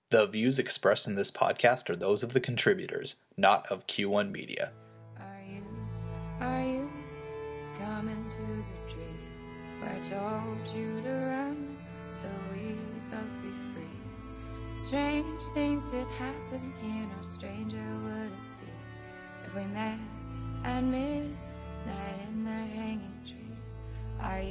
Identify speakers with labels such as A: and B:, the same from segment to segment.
A: The views expressed in this podcast are those of the contributors, not of Q1 Media.
B: Are you coming to the tree where I told you to run so we'd both be free? Strange things did happen here, no stranger would it be if we met at midnight in the hanging tree. Are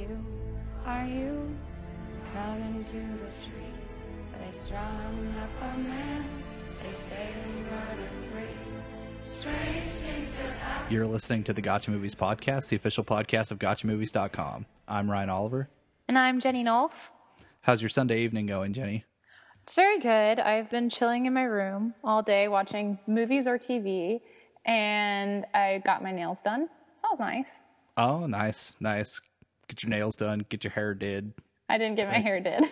B: you coming to the tree? They strung up a man, they say we were free. Strange things that happen.
A: You're listening to the Gotcha Movies Podcast, the official podcast of GotchaMovies.com. I'm Ryan Oliver.
C: And I'm Jenny Nolf.
A: How's your Sunday evening going, Jenny?
C: It's very good. I've been chilling in my room all day watching movies or TV, and I got my nails done. So that was nice.
A: Oh, nice. Get your nails done, get your hair did.
C: I didn't get my hair did.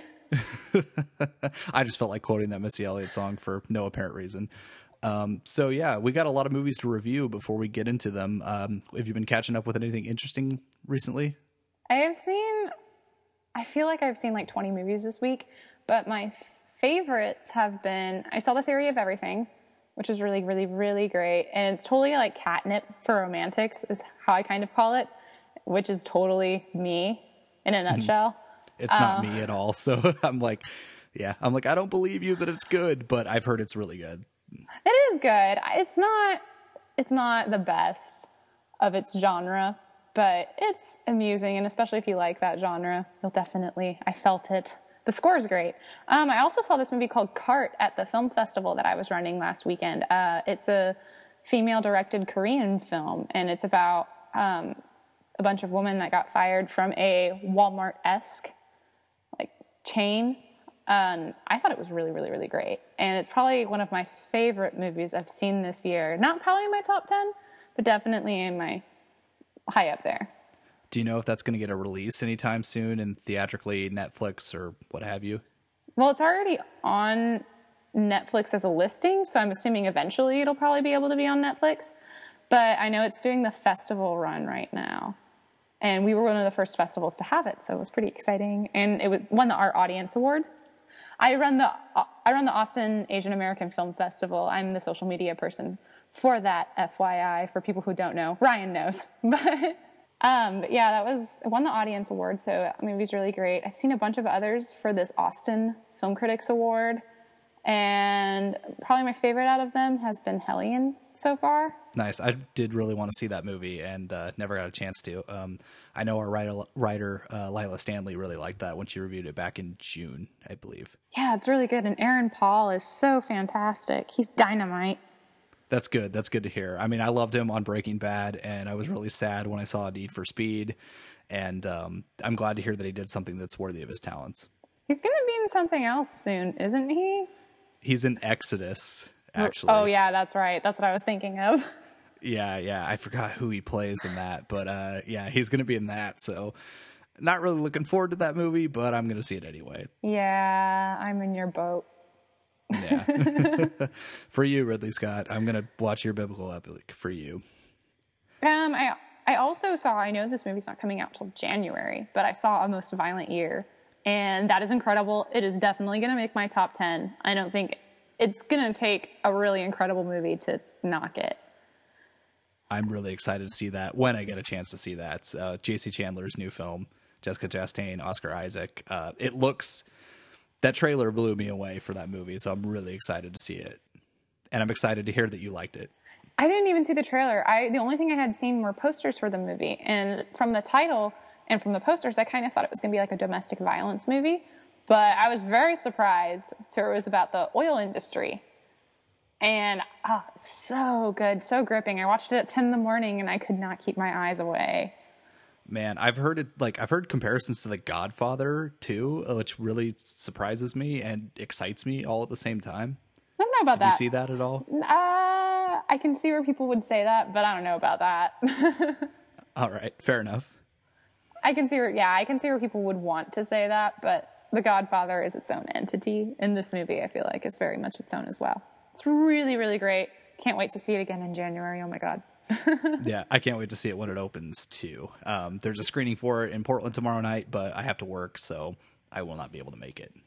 A: I just felt like quoting that Missy Elliott song for no apparent reason. So yeah, we got a lot of movies to review before we get into them. Have you been catching up with anything interesting recently?
C: I feel like I've seen like 20 movies this week, but my favorites have been, I saw The Theory of Everything, which is really, really, really great. And it's totally like catnip for romantics is how I kind of call it, which is totally me in a nutshell.
A: It's not me at all. So I'm like, I don't believe you that it's good, but I've heard it's really good.
C: It is good. It's not the best of its genre, but it's amusing. And especially if you like that genre, I felt it. The score is great. I also saw this movie called Cart at the film festival that I was running last weekend. It's a female-directed Korean film, and it's about a bunch of women that got fired from a Walmart-esque chain. I thought it was really, really, really great. And it's probably one of my favorite movies I've seen this year. Not probably in my top 10, but definitely in my high up there.
A: Do you know if that's going to get a release anytime soon and theatrically, Netflix or what have you?
C: Well, it's already on Netflix as a listing, so I'm assuming eventually it'll probably be able to be on Netflix. But I know it's doing the festival run right now. And we were one of the first festivals to have it, so it was pretty exciting. And it won the Art Audience Award. I run the Austin Asian American Film Festival. I'm the social media person for that, FYI, for people who don't know. Ryan knows. But yeah, it won the Audience Award, so that movie's really great. I've seen a bunch of others for this Austin Film Critics Award. And probably my favorite out of them has been Hellion so far.
A: Nice. I did really want to see that movie and never got a chance to. I know our writer Lila Stanley really liked that when she reviewed it back in June, I believe.
C: Yeah, it's really good. And Aaron Paul is so fantastic. He's dynamite.
A: That's good. That's good to hear. I mean, I loved him on Breaking Bad, and I was really sad when I saw Need for Speed. And I'm glad to hear that he did something that's worthy of his talents.
C: He's going to be in something else soon, isn't he?
A: He's in Exodus, actually.
C: Oh, yeah, that's right. That's what I was thinking of.
A: Yeah. I forgot who he plays in that. But yeah, he's going to be in that. So not really looking forward to that movie, but I'm going to see it anyway.
C: Yeah, I'm in your boat.
A: Yeah. For you, Ridley Scott, I'm going to watch your biblical epic for you.
C: I also saw, I know this movie's not coming out till January, but I saw A Most Violent Year. And that is incredible. It is definitely going to make my top 10. I don't think it's going to take a really incredible movie to knock it.
A: I'm really excited to see that when I get a chance to see that. J.C. Chandler's new film, Jessica Chastain, Oscar Isaac. That trailer blew me away for that movie, so I'm really excited to see it. And I'm excited to hear that you liked it.
C: I didn't even see the trailer. The only thing I had seen were posters for the movie. And from the title and from the posters, I kind of thought it was going to be like a domestic violence movie. But I was very surprised to hear it was about the oil industry. And so good, so gripping. I watched it at 10 in the morning and I could not keep my eyes away.
A: Man, I've heard comparisons to The Godfather too, which really surprises me and excites me all at the same time.
C: I don't know about that.
A: Did you see that at all?
C: I can see where people would say that, but I don't know about that.
A: All right, fair enough.
C: I can see where people would want to say that, but The Godfather is its own entity. In this movie, I feel like it's very much its own as well. It's really, really great. Can't wait to see it again in January. Oh my God.
A: Yeah, I can't wait to see it when it opens too. There's a screening for it in Portland tomorrow night, but I have to work, so I will not be able to make it.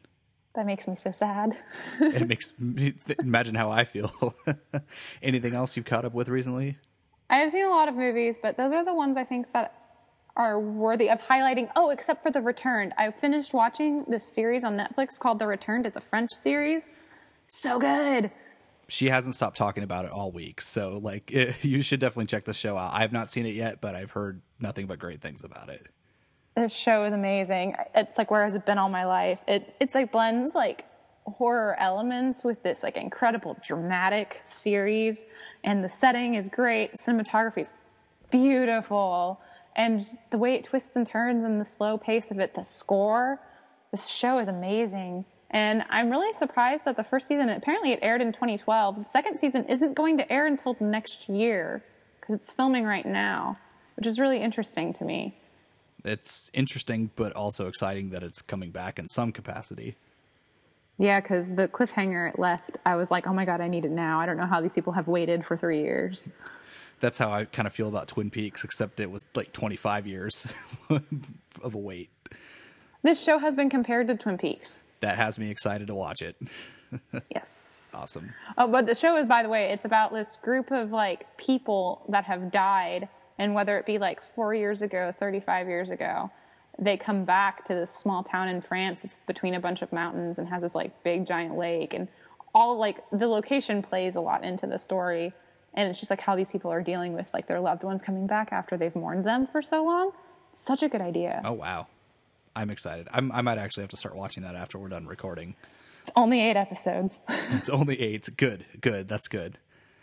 C: That makes me so sad.
A: It makes me imagine how I feel. Anything else you've caught up with recently?
C: I have seen a lot of movies, but those are the ones I think that are worthy of highlighting. Oh, except for The Returned. I finished watching this series on Netflix called The Returned. It's a French series. So good.
A: She hasn't stopped talking about it all week, so like you should definitely check the show out. I have not seen it yet, but I've heard nothing but great things about it.
C: This show is amazing. It's like, where has it been all my life? It's like blends like horror elements with this like incredible dramatic series, and the setting is great. Cinematography is beautiful, and just the way it twists and turns and the slow pace of it, the score, this show is amazing. And I'm really surprised that the first season, apparently it aired in 2012. The second season isn't going to air until next year because it's filming right now, which is really interesting to me.
A: It's interesting, but also exciting that it's coming back in some capacity.
C: Yeah, because the cliffhanger it left, I was like, oh my God, I need it now. I don't know how these people have waited for 3 years.
A: That's how I kind of feel about Twin Peaks, except it was like 25 years of a wait.
C: This show has been compared to Twin Peaks.
A: That has me excited to watch it.
C: Yes.
A: Awesome.
C: Oh, but the show is, by the way, it's about this group of like people that have died. And whether it be like 4 years ago, 35 years ago, they come back to this small town in France. It's between a bunch of mountains and has this like big giant lake, and all like the location plays a lot into the story. And it's just like how these people are dealing with like their loved ones coming back after they've mourned them for so long. Such a good idea. Oh,
A: wow. I'm excited. I might actually have to start watching that after we're done recording.
C: It's only 8 episodes.
A: It's only 8. Good. That's good.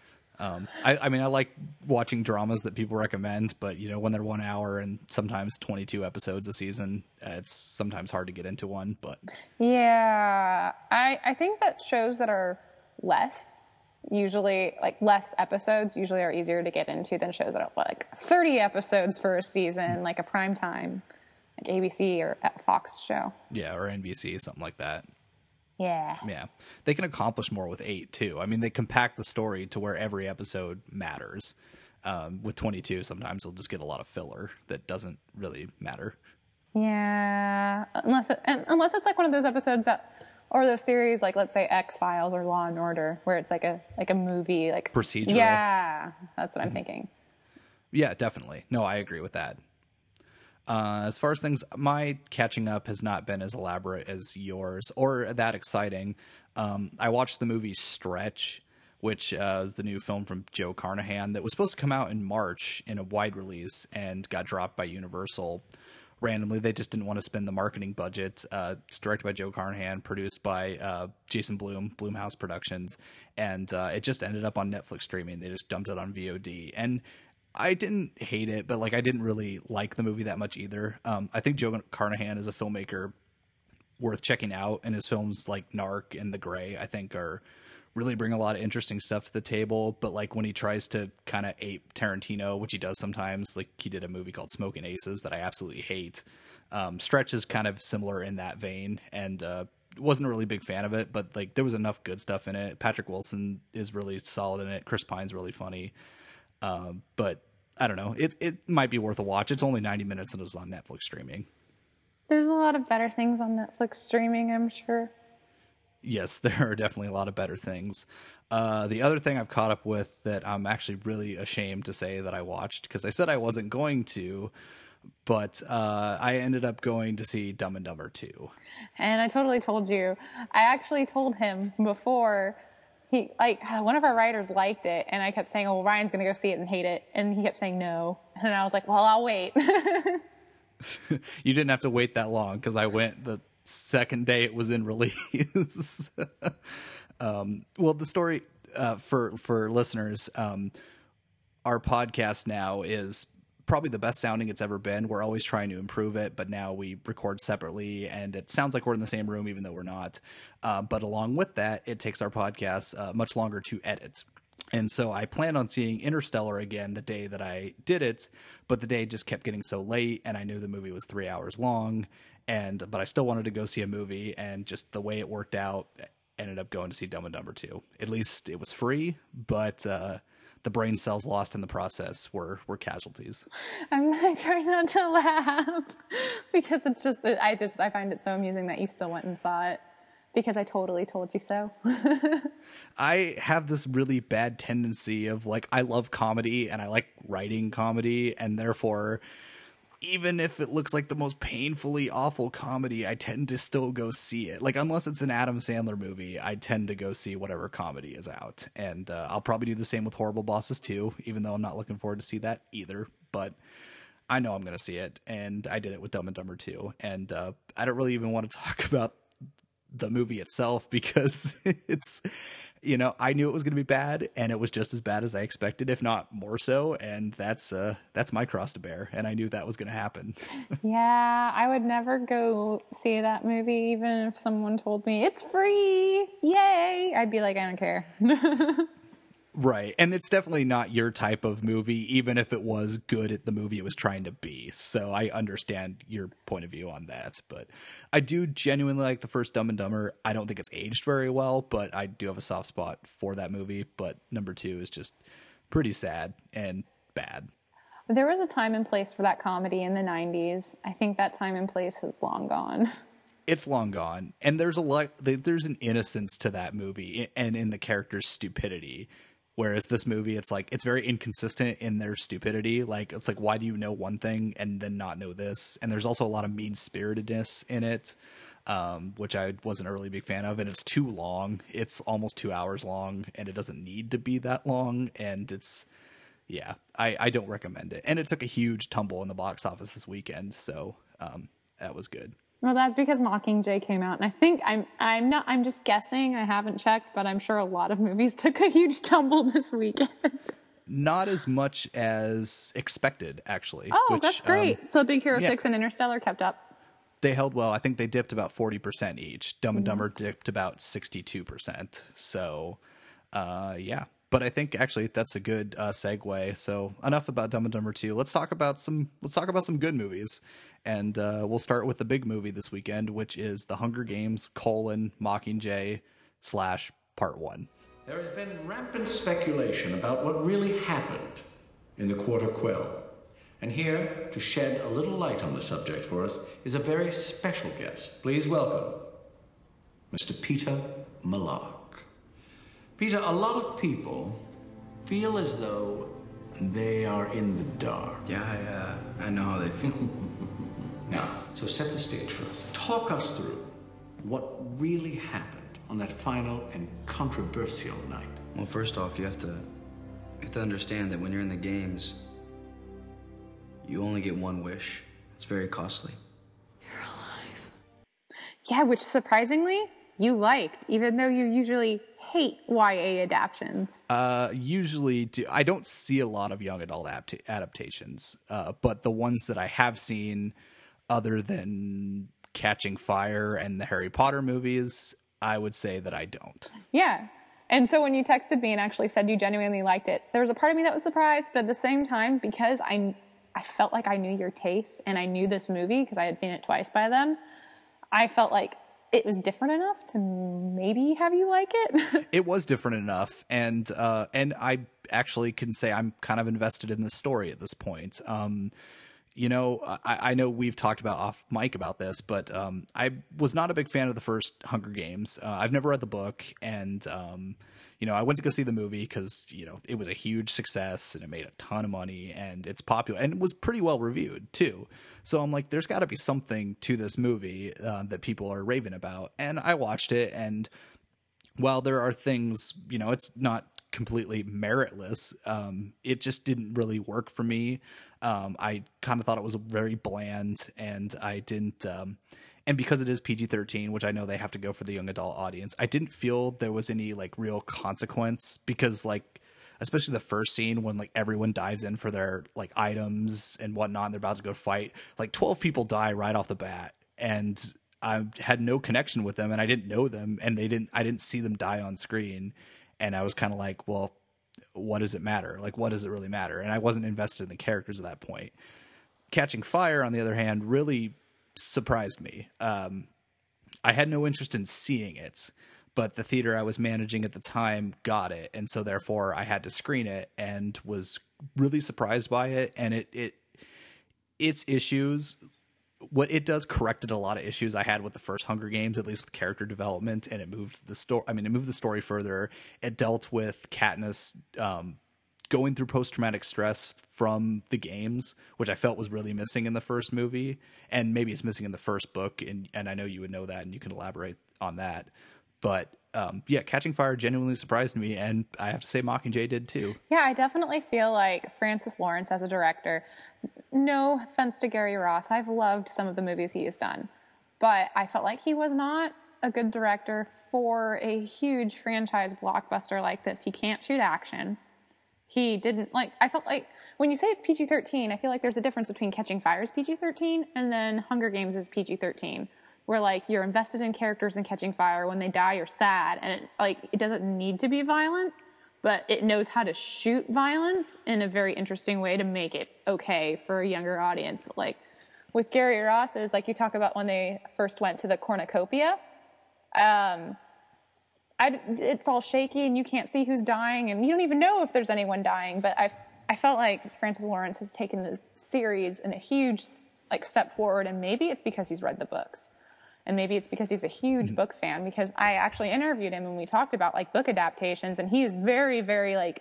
A: I mean, I like watching dramas that people recommend, but you know, when they're 1 hour and sometimes 22 episodes a season, it's sometimes hard to get into one, but
C: yeah, I think that shows that are less episodes usually are easier to get into than shows that are like 30 episodes for a season, like a primetime, like ABC or Fox show.
A: Yeah. Or NBC, something like that.
C: Yeah.
A: They can accomplish more with 8 too. I mean, they compact the story to where every episode matters. With 22, sometimes they'll just get a lot of filler that doesn't really matter.
C: Yeah, unless it's like one of those episodes or those series, like let's say X-Files or Law and Order, where it's like a movie, like
A: procedural.
C: Yeah, that's what I'm thinking.
A: Yeah, definitely. No, I agree with that. As far as things, my catching up has not been as elaborate as yours or that exciting. I watched the movie Stretch, which is the new film from Joe Carnahan that was supposed to come out in March in a wide release and got dropped by Universal randomly. They just didn't want to spend the marketing budget. It's directed by Joe Carnahan, produced by Jason Blum, Blumhouse Productions, and it just ended up on Netflix streaming. They just dumped it on VOD. And I didn't hate it, but like I didn't really like the movie that much either. I think Joe Carnahan is a filmmaker worth checking out, and his films like Narc and The Grey, I think, are really bring a lot of interesting stuff to the table. But like when he tries to kind of ape Tarantino, which he does sometimes, like he did a movie called Smoking Aces that I absolutely hate. Stretch is kind of similar in that vein, and wasn't a really big fan of it, but like there was enough good stuff in it. Patrick Wilson is really solid in it. Chris Pine's really funny. But I don't know. It might be worth a watch. It's only 90 minutes and it's on Netflix streaming.
C: There's a lot of better things on Netflix streaming, I'm sure.
A: Yes, there are definitely a lot of better things. The other thing I've caught up with that I'm actually really ashamed to say that I watched, because I said I wasn't going to, but I ended up going to see Dumb and Dumber 2.
C: And I totally told you. I actually told him before. He one of our writers liked it, and I kept saying, "Oh, well, Ryan's gonna go see it and hate it," and he kept saying no, and I was like, "Well, I'll wait."
A: You didn't have to wait that long because I went the second day it was in release. Well, the story for listeners, our podcast now is probably the best sounding it's ever been. We're always trying to improve it, but now we record separately and it sounds like we're in the same room, even though we're not. But along with that, it takes our podcast much longer to edit. And so I planned on seeing Interstellar again the day that I did it, but the day just kept getting so late and I knew the movie was 3 hours long, but I still wanted to go see a movie, and just the way it worked out, ended up going to see Dumb and Dumber 2. At least it was free, but the brain cells lost in the process were casualties.
C: I'm trying not to laugh because it's just I find it so amusing that you still went and saw it. because I totally told you so.
A: I have this really bad tendency of like, I love comedy and I like writing comedy, and therefore, even if it looks like the most painfully awful comedy, I tend to still go see it. Like, unless it's an Adam Sandler movie, I tend to go see whatever comedy is out. And I'll probably do the same with Horrible Bosses too, even though I'm not looking forward to see that either. But I know I'm going to see it, and I did it with Dumb and Dumber 2. And I don't really even want to talk about the movie itself because it's, you know, I knew it was going to be bad, and it was just as bad as I expected, if not more so. And that's my cross to bear, and I knew that was going to happen.
C: Yeah, I would never go see that movie, even if someone told me it's free. Yay! I'd be like, I don't care.
A: Right. And it's definitely not your type of movie, even if it was good at the movie it was trying to be. So I understand your point of view on that. But I do genuinely like the first Dumb and Dumber. I don't think it's aged very well, but I do have a soft spot for that movie. But number 2 is just pretty sad and bad.
C: There was a time and place for that comedy in the 90s. I think that time and place is long gone.
A: It's long gone. And there's an innocence to that movie and in the character's stupidity. Whereas this movie, it's like, it's very inconsistent in their stupidity. Like, it's like, why do you know one thing and then not know this? And there's also a lot of mean-spiritedness in it, which I wasn't a really big fan of. And it's too long. It's almost 2 hours long, and it doesn't need to be that long. And it's, yeah, I don't recommend it. And it took a huge tumble in the box office this weekend, so that was good.
C: Well, that's because Mockingjay came out, and I think I'm just guessing. I haven't checked, but I'm sure a lot of movies took a huge tumble this weekend.
A: Not as much as expected, actually.
C: Oh, that's great. So Big Hero 6 and Interstellar kept up.
A: They held well. I think they dipped about 40% each. Dumb and Dumber dipped about 62%. So, yeah. But I think actually that's a good segue. So enough about Dumb and Dumber 2. Let's talk about some good movies. And we'll start with the big movie this weekend, which is The Hunger Games: Mockingjay / Part 1.
D: There has been rampant speculation about what really happened in the Quarter Quell. And here, to shed a little light on the subject for us, is a very special guest. Please welcome Mr. Peter Malark. Peter, a lot of people feel as though they are in the dark.
E: Yeah, I know how they feel.
D: Now, so set the stage for us. Talk us through what really happened on that final and controversial night.
E: Well, first off, you have to understand that when you're in the games, you only get one wish. It's very costly.
C: You're alive. Yeah, which surprisingly, you liked, even though you usually hate YA adaptations.
A: Usually I don't see a lot of young adult adaptations, but the ones that I have seen, other than Catching Fire and the Harry Potter movies, I would say that I don't.
C: Yeah. And so when you texted me and actually said you genuinely liked it, there was a part of me that was surprised, but at the same time, because I felt like I knew your taste and I knew this movie because I had seen it twice by then, I felt like it was different enough to maybe have you like it.
A: It was different enough, and I actually can say I'm kind of invested in the story at this point. You know, I know we've talked about off mic about this, but I was not a big fan of the first Hunger Games. I've never read the book, and you know, I went to go see the movie because, you know, it was a huge success and it made a ton of money and it's popular and it was pretty well reviewed too. So I'm like, there's got to be something to this movie that people are raving about. And I watched it, and while there are things, you know, it's not completely meritless. It just didn't really work for me. I kind of thought it was very bland, and I didn't. And because it is PG-13, which I know they have to go for the young adult audience, I didn't feel there was any like real consequence, because like, especially the first scene when like everyone dives in for their like items and whatnot, and they're about to go fight, like 12 people die right off the bat, and I had no connection with them, and I didn't know them, and I didn't see them die on screen. And I was kind of like, well, what does it matter? Like, what does it really matter? And I wasn't invested in the characters at that point. Catching Fire, on the other hand, really surprised me. I had no interest in seeing it, but the theater I was managing at the time got it. And so therefore I had to screen it, and was really surprised by it. And its issues what it does corrected a lot of issues I had with the first Hunger Games, at least with character development, and it moved the story. I mean, it moved the story further. It dealt with Katniss going through post-traumatic stress from the games, which I felt was really missing in the first movie, and maybe it's missing in the first book. And I know you would know that, and you can elaborate on that. But yeah, Catching Fire genuinely surprised me, and I have to say Mockingjay did too.
C: Yeah, I definitely feel like Francis Lawrence as a director, no offense to Gary Ross, I've loved some of the movies he has done, but I felt like he was not a good director for a huge franchise blockbuster like this. He can't shoot action. He didn't, like, I felt like, when you say it's PG-13, I feel like there's a difference between Catching Fire's PG-13 and then Hunger Games is PG-13. Where, like, you're invested in characters in Catching Fire. When they die, you're sad. And, it doesn't need to be violent, but it knows how to shoot violence in a very interesting way to make it okay for a younger audience. But, like, with Gary Ross's, like, you talk about when they first went to the cornucopia, it's all shaky and you can't see who's dying and you don't even know if there's anyone dying. But I felt like Francis Lawrence has taken this series in a huge, like, step forward, and maybe it's because he's read the books. And maybe it's because he's a huge book fan, because I actually interviewed him and we talked about, like, book adaptations, and he is very, very, like,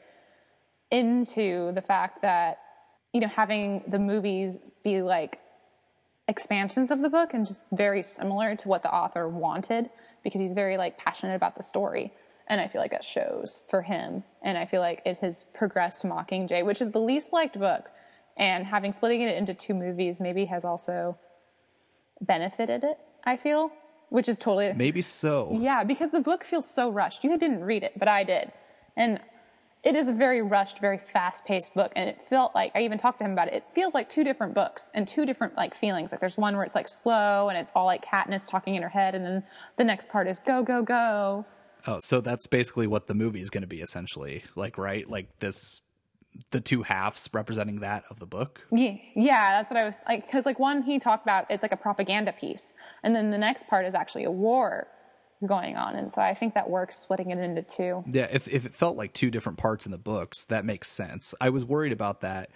C: into the fact that, you know, having the movies be, like, expansions of the book and just very similar to what the author wanted, because he's very, like, passionate about the story. And I feel like that shows for him. And I feel like it has progressed Mockingjay, which is the least liked book. And having splitting it into 2 movies maybe has also benefited it, I feel, which is totally...
A: Maybe so.
C: Yeah, because the book feels so rushed. You didn't read it, but I did. And it is a very rushed, very fast-paced book. And it felt like, I even talked to him about it, it feels like 2 different books and 2 different, like, feelings. Like, there's one where it's, like, slow and it's all, like, Katniss talking in her head. And then the next part is go, go, go.
A: Oh, so that's basically what the movie is going to be, essentially. Like, right? Like, this... the 2 halves representing that of the book.
C: Yeah, that's what I was like, because, like, one he talked about, it's like a propaganda piece, and then the next part is actually a war going on, and so I think that works, splitting it into 2.
A: Yeah, if it felt like 2 different parts in the books, that makes sense. I was worried about that,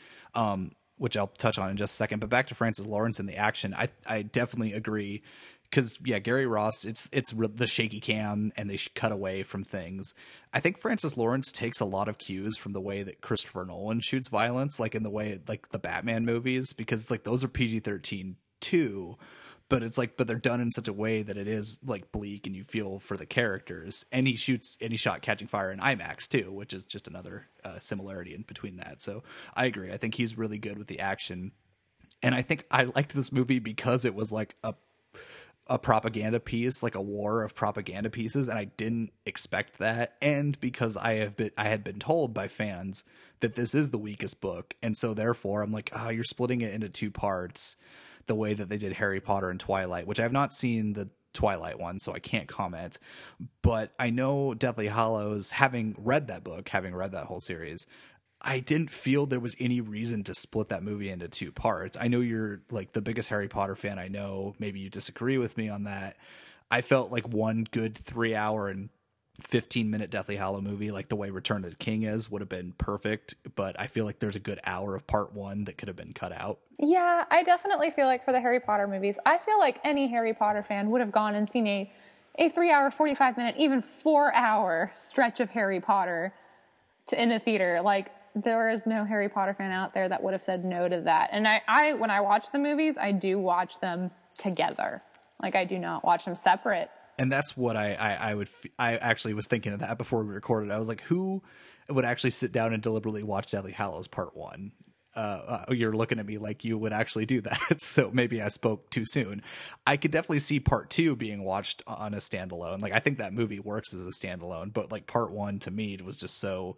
A: which I'll touch on in just a second. But back to Francis Lawrence and the action, I definitely agree. Because, yeah, Gary Ross, it's the shaky cam and they cut away from things. I think Francis Lawrence takes a lot of cues from the way that Christopher Nolan shoots violence, like in the way, like, the Batman movies, because it's like those are PG-13 too, but it's like, but they're done in such a way that it is, like, bleak and you feel for the characters. And he shot Catching Fire in IMAX too, which is just another similarity in between that. So I agree. I think he's really good with the action. And I think I liked this movie because it was like a propaganda piece, like a war of propaganda pieces, and I didn't expect that. And because I had been told by fans that this is the weakest book, and so therefore I'm like, you're splitting it into 2 parts, the way that they did Harry Potter and Twilight, which I have not seen the Twilight one, so I can't comment. But I know Deathly Hallows, having read that book, having read that whole series, I didn't feel there was any reason to split that movie into 2 parts. I know you're, like, the biggest Harry Potter fan I know. Maybe you disagree with me on that. I felt like one good 3-hour and 15-minute Deathly Hallow movie, like the way Return of the King is, would have been perfect. But I feel like there's a good hour of part 1 that could have been cut out.
C: Yeah, I definitely feel like for the Harry Potter movies, I feel like any Harry Potter fan would have gone and seen a 3-hour, 45-minute, even 4-hour stretch of Harry Potter in a theater. Like, there is no Harry Potter fan out there that would have said no to that. And I when I watch the movies, I do watch them together. Like, I do not watch them separate. And
A: that's what I actually was thinking of that before we recorded. I was like, who would actually sit down and deliberately watch Deathly Hallows Part 1? You're looking at me like you would actually do that. So maybe I spoke too soon. I could definitely see Part 2 being watched on a standalone. Like, I think that movie works as a standalone, but, like, Part 1 to me was just so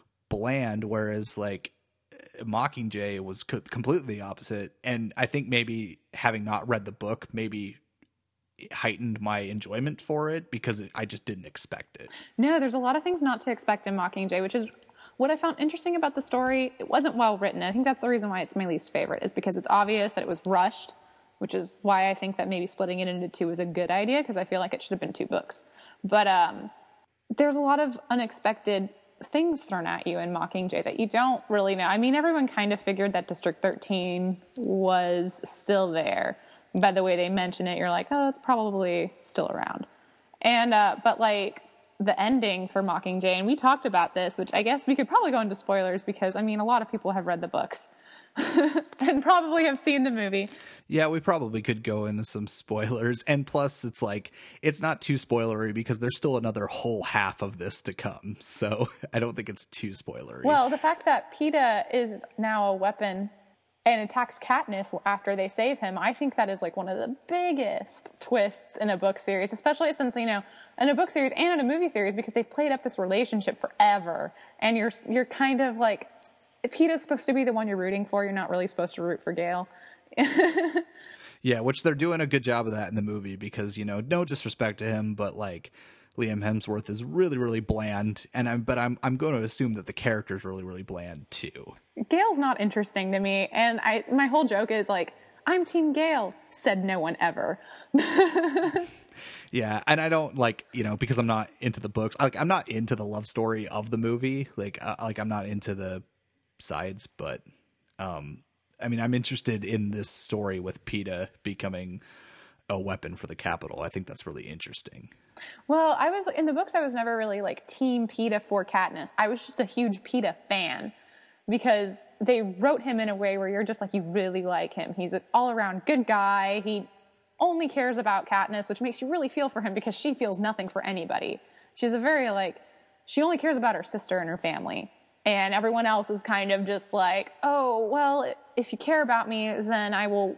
A: bland, whereas, like, Mockingjay was completely the opposite. And I think maybe having not read the book maybe heightened my enjoyment for it, because I just didn't expect it.
C: No, there's a lot of things not to expect in Mockingjay, which is what I found interesting about the story. It wasn't well written. I think that's the reason why it's my least favorite, is because it's obvious that it was rushed, which is why I think that maybe splitting it into 2 is a good idea, because I feel like it should have been 2 books. But there's a lot of unexpected things thrown at you in Mockingjay that you don't really know. I mean, everyone kind of figured that District 13 was still there, by the way they mention it, you're like, oh, it's probably still around. And but like the ending for Mockingjay, and we talked about this, which I guess we could probably go into spoilers because I mean a lot of people have read the books and probably have seen the movie.
A: Yeah, we probably could go into some spoilers, and plus it's like it's not too spoilery because there's still another whole half of this to come, so I don't think it's too spoilery.
C: Well, the fact that Peeta is now a weapon and attacks Katniss after they save him, I think that is like one of the biggest twists in a book series, especially since, you know, in a book series and in a movie series, because they've played up this relationship forever, and you're kind of like, Peeta's supposed to be the one you're rooting for. You're not really supposed to root for Gale.
A: Yeah, which they're doing a good job of that in the movie because, you know, no disrespect to him, but like Liam Hemsworth is really, really bland, and I'm going to assume that the character's really, really bland too.
C: Gale's not interesting to me, and my whole joke is like, I'm Team Gale, said no one ever.
A: Yeah, and I don't like, you know, because I'm not into the books. Like, I'm not into the love story of the movie. Like I'm not into the sides, but I mean, I'm interested in this story with Peeta becoming a weapon for the Capitol. I think that's really interesting.
C: Well, in the books, I was never really like Team Peeta for Katniss. I was just a huge Peeta fan because they wrote him in a way where you're just like, you really like him. He's an all-around good guy. He only cares about Katniss, which makes you really feel for him because she feels nothing for anybody. She's a very like, she only cares about her sister and her family. And everyone else is kind of just like, oh, well, if you care about me, then I will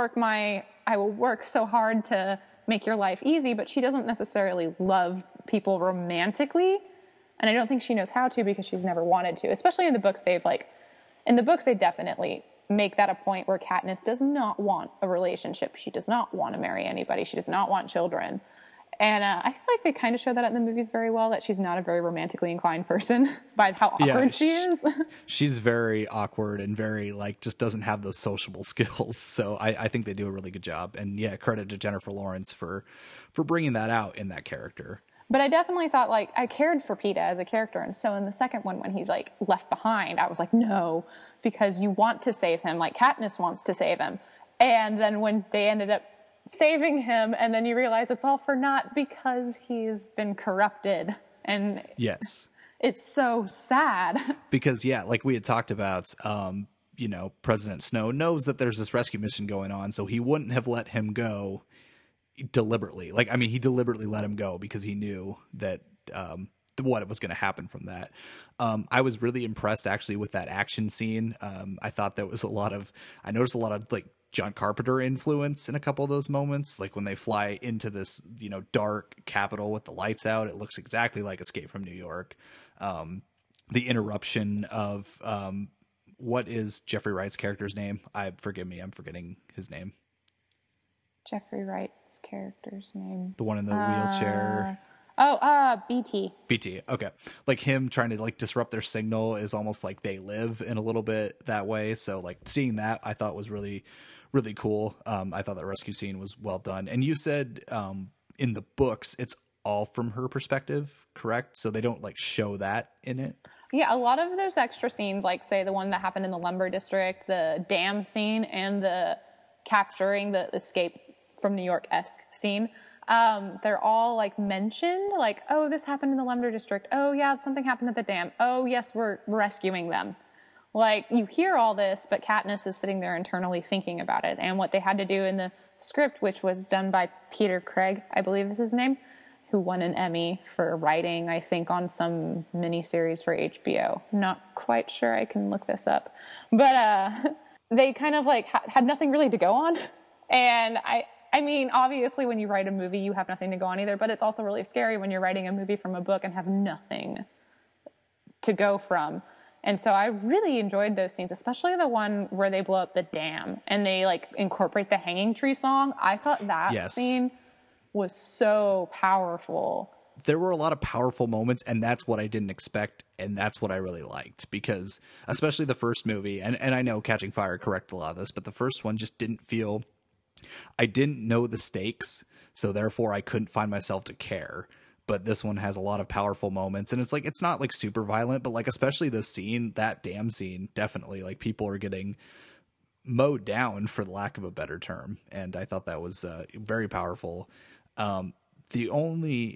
C: work so hard to make your life easy. But she doesn't necessarily love people romantically. And I don't think she knows how to because she's never wanted to, especially in the books. They definitely make that a point where Katniss does not want a relationship. She does not want to marry anybody. She does not want children. And I feel like they kind of show that in the movies very well, that she's not a very romantically inclined person by how awkward she is.
A: She's very awkward and very, like, just doesn't have those sociable skills. So I think they do a really good job. And yeah, credit to Jennifer Lawrence for bringing that out in that character.
C: But I definitely thought, like, I cared for Peeta as a character. And so in the second one, when he's, like, left behind, I was like, no, because you want to save him. Like, Katniss wants to save him. And then when they ended up saving him, and then you realize it's all for naught because he's been corrupted. And
A: yes,
C: it's so sad.
A: Because, yeah, like we had talked about, you know, President Snow knows that there's this rescue mission going on, so he wouldn't have let him go deliberately. Like, I mean, he deliberately let him go because he knew that what was going to happen from that. I was really impressed actually with that action scene. I thought there was I noticed a lot of like John Carpenter influence in a couple of those moments. Like when they fly into this, you know, dark Capitol with the lights out, it looks exactly like Escape from New York. The interruption of, what is Jeffrey Wright's character's name? Forgive me, I'm forgetting his name.
C: Jeffrey Wright's character's name.
A: The one in the wheelchair.
C: BT.
A: BT. Okay. Like him trying to like disrupt their signal is almost like They Live in a little bit that way. So like seeing that I thought was really, really cool. I thought that rescue scene was well done. And you said in the books, it's all from her perspective, correct? So they don't like show that in it?
C: Yeah, a lot of those extra scenes, like say the one that happened in the lumber district, the dam scene, and the capturing the escape from New York-esque scene, they're all like mentioned, like, oh, this happened in the lumber district. Oh yeah, something happened at the dam. Oh yes, we're rescuing them. Like, you hear all this, but Katniss is sitting there internally thinking about it. And what they had to do in the script, which was done by Peter Craig, I believe is his name, who won an Emmy for writing, I think, on some miniseries for HBO. Not quite sure. I can look this up. But they kind of like had nothing really to go on. And I mean, obviously, when you write a movie, you have nothing to go on either. But it's also really scary when you're writing a movie from a book and have nothing to go from. And so I really enjoyed those scenes, especially the one where they blow up the dam and they like incorporate the Hanging Tree song. I thought that scene was so powerful.
A: There were a lot of powerful moments, and that's what I didn't expect, and that's what I really liked, because especially the first movie, and I know Catching Fire corrected a lot of this, but the first one just didn't feel, I didn't know the stakes, so therefore I couldn't find myself to care. But this one has a lot of powerful moments, and it's like, it's not like super violent, but like especially the scene, that dam scene, definitely like people are getting mowed down, for the lack of a better term, and I thought that was very powerful. The only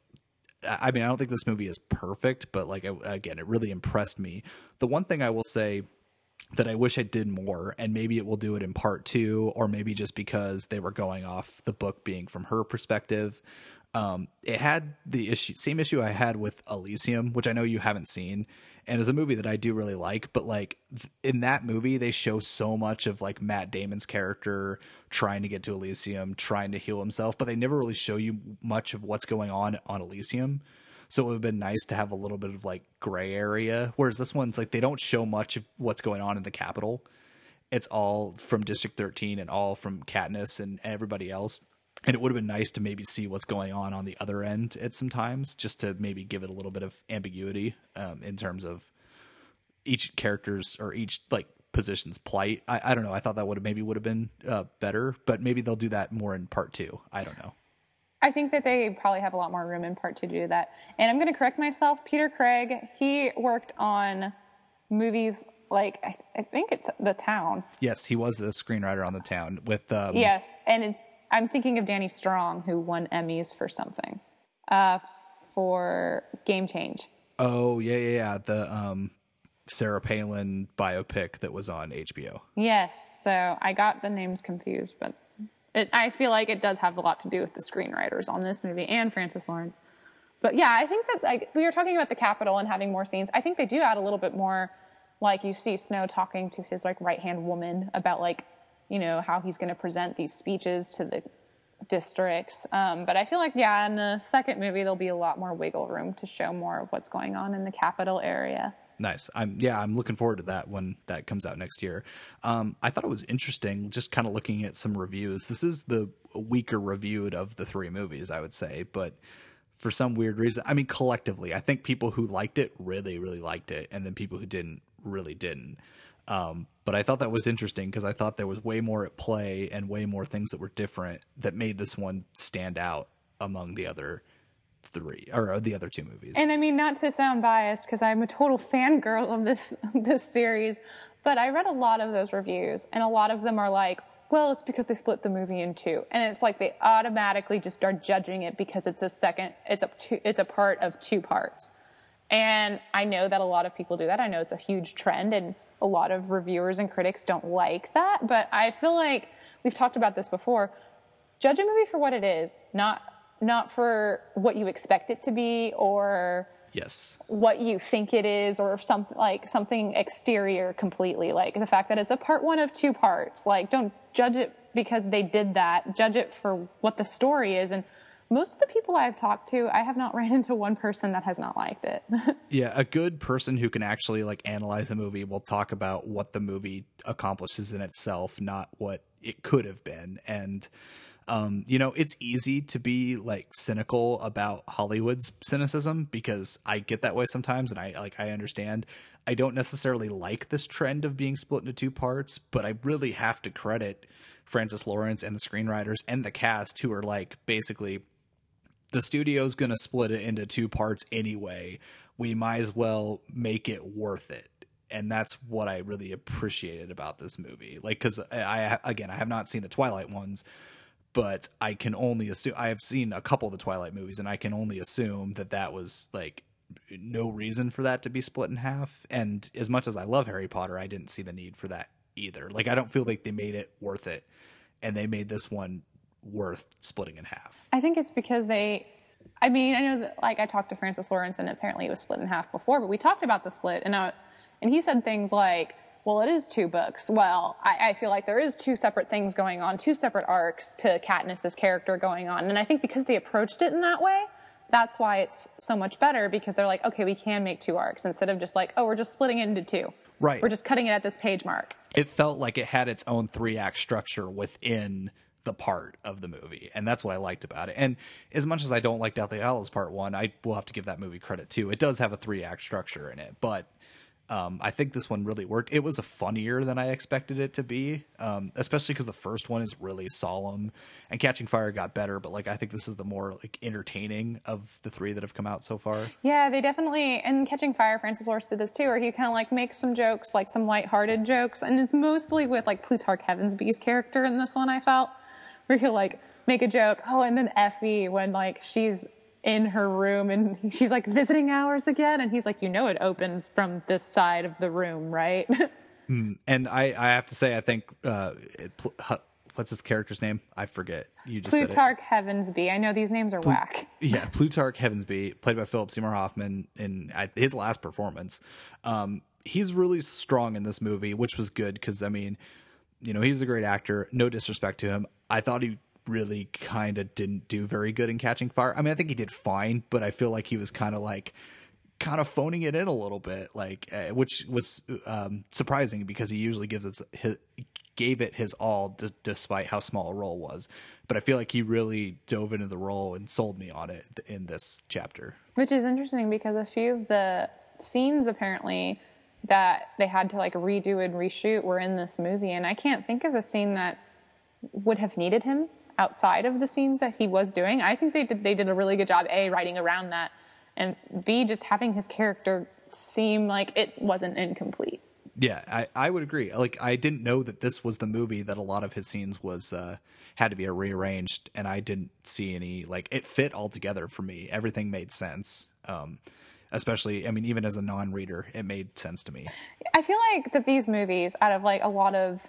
A: I mean, I don't think this movie is perfect, but again, it really impressed me. The one thing I will say that I wish I did more, and maybe it will do it in part 2, or maybe just because they were going off the book being from her perspective. It had the same issue I had with Elysium, which I know you haven't seen, and is a movie that I do really like. But in that movie, they show so much of Matt Damon's character trying to get to Elysium, trying to heal himself, but they never really show you much of what's going on Elysium. So it would have been nice to have a little bit of gray area. Whereas this one's they don't show much of what's going on in the Capitol. It's all from District 13 and all from Katniss and everybody else. And it would have been nice to maybe see what's going on the other end at some times, just to maybe give it a little bit of ambiguity in terms of each character's or each position's plight. I don't know. I thought that would have been better, but maybe they'll do that more in part 2. I don't know.
C: I think that they probably have a lot more room in part 2 to do that. And I'm going to correct myself. Peter Craig, he worked on movies I think it's The Town.
A: Yes, he was a screenwriter on The Town with...
C: yes, and I'm thinking of Danny Strong, who won Emmys for something, for Game Change.
A: Oh, yeah. The Sarah Palin biopic that was on HBO.
C: Yes, so I got the names confused, but... I feel like it does have a lot to do with the screenwriters on this movie and Francis Lawrence. But yeah, I think that we were talking about the Capitol and having more scenes. I think they do add a little bit more, you see Snow talking to his right-hand woman about how he's going to present these speeches to the districts. But I feel in the second movie, there'll be a lot more wiggle room to show more of what's going on in the Capitol area.
A: Nice. I'm looking forward to that when that comes out next year. I thought it was interesting just kind of looking at some reviews. This is the weaker reviewed of the 3 movies, I would say, but for some weird reason, I mean, collectively, I think people who liked it really, really liked it, and then people who didn't really didn't. But I thought that was interesting because I thought there was way more at play and way more things that were different that made this one stand out among the other 3 or the other 2 movies.
C: And I mean, not to sound biased because I'm a total fangirl of this series, but I read a lot of those reviews and a lot of them are well, it's because they split the movie in 2. And it's they automatically just start judging it because it's a part of 2 parts. And I know that a lot of people do that. I know it's a huge trend and a lot of reviewers and critics don't like that, but I feel like we've talked about this before. Judge a movie for what it is, not for what you expect it to be or
A: yes,
C: what you think it is or something exterior completely. The fact that it's a part 1 of 2 parts. Don't judge it because they did that. Judge it for what the story is. And most of the people I've talked to, I have not ran into one person that has not liked it.
A: Yeah, a good person who can actually analyze a movie will talk about what the movie accomplishes in itself, not what it could have been. And it's easy to be cynical about Hollywood's cynicism because I get that way sometimes. And I understand. I don't necessarily like this trend of being split into 2 parts, but I really have to credit Francis Lawrence and the screenwriters and the cast who are basically the studio's going to split it into 2 parts anyway. We might as well make it worth it. And that's what I really appreciated about this movie. Cause I have not seen the Twilight ones, but I can only assume I have seen a couple of the Twilight movies and I can only assume that was no reason for that to be split in half. And as much as I love Harry Potter, I didn't see the need for that either. I don't feel like they made it worth it and they made this one worth splitting in half.
C: I think it's because I know that I talked to Francis Lawrence and apparently it was split in half before, but we talked about the split and he said things well, it is 2 books. Well, I feel like there is 2 separate things going on, 2 separate arcs to Katniss's character going on. And I think because they approached it in that way, that's why it's so much better because they're okay, we can make 2 arcs instead of just we're just splitting it into 2.
A: Right.
C: We're just cutting it at this page mark.
A: It felt like it had its own 3-act structure within the part of the movie. And that's what I liked about it. And as much as I don't like Deathly Hallows Part 1, I will have to give that movie credit too. It does have a 3-act structure in it, but I think this one really worked. It was a funnier than I expected it to be, especially because the first one is really solemn, and Catching Fire got better. But like, I think this is the more like entertaining of the three that have come out so far.
C: Yeah, they definitely, and Catching Fire, Francis Lawrence did this too, where he kind of like makes some jokes, like some lighthearted jokes, and it's mostly with like Plutarch Heavensby's character in this one, I felt, where he'll like make a joke, oh, and then Effie, when like she's in her room and she's like, visiting hours again, and he's like, you know, it opens from this side of the room, right?
A: And I have to say, I think what's his character's name? I forget. You just
C: Plutarch
A: said it.
C: Heavensby. I know these names are whack.
A: Yeah, Plutarch Heavensby, played by Philip Seymour Hoffman in his last performance. He's really strong in this movie, which was good because, I mean, you know, he was a great actor. No disrespect to him. I thought he really kind of didn't do very good in Catching Fire. I mean, I think he did fine, but I feel like he was kind of phoning it in a little bit, like, which was surprising because he usually gave it his all despite how small a role was. But I feel like he really dove into the role and sold me on it in this chapter. Which
C: is interesting because a few of the scenes apparently that they had to like redo and reshoot were in this movie, and I can't think of a scene that would have needed him outside of the scenes that he was doing. I think they did a really good job, A, writing around that, and B, just having his character seem like it wasn't incomplete.
A: Yeah, I would agree. Like, I didn't know that this was the movie that a lot of his scenes was had to be rearranged, and I didn't see any, like, it fit all together for me. Everything made sense. Especially, I mean, even as a non-reader, it made sense to me.
C: I feel like that these movies, out of like a lot of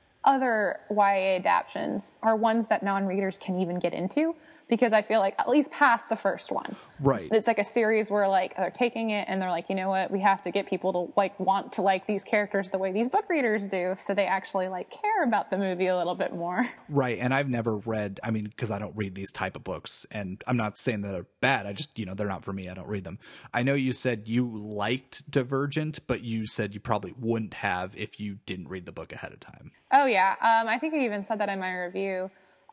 C: other YA adaptions, are ones that non-readers can even get into, because I feel like at least past the first one,
A: right,
C: it's like a series where like they're taking it and they're like, you know what, we have to get people to like want to like these characters the way these book readers do, so they actually like care about the movie a little bit more.
A: Right. And I've never read, I mean, because I don't read these type of books, and I'm not saying that they're bad, I just, you know, they're not for me, I don't read them. I know you said you liked Divergent, but you said you probably wouldn't have if you didn't read the book ahead of time.
C: Oh yeah, I think I even said that in my review.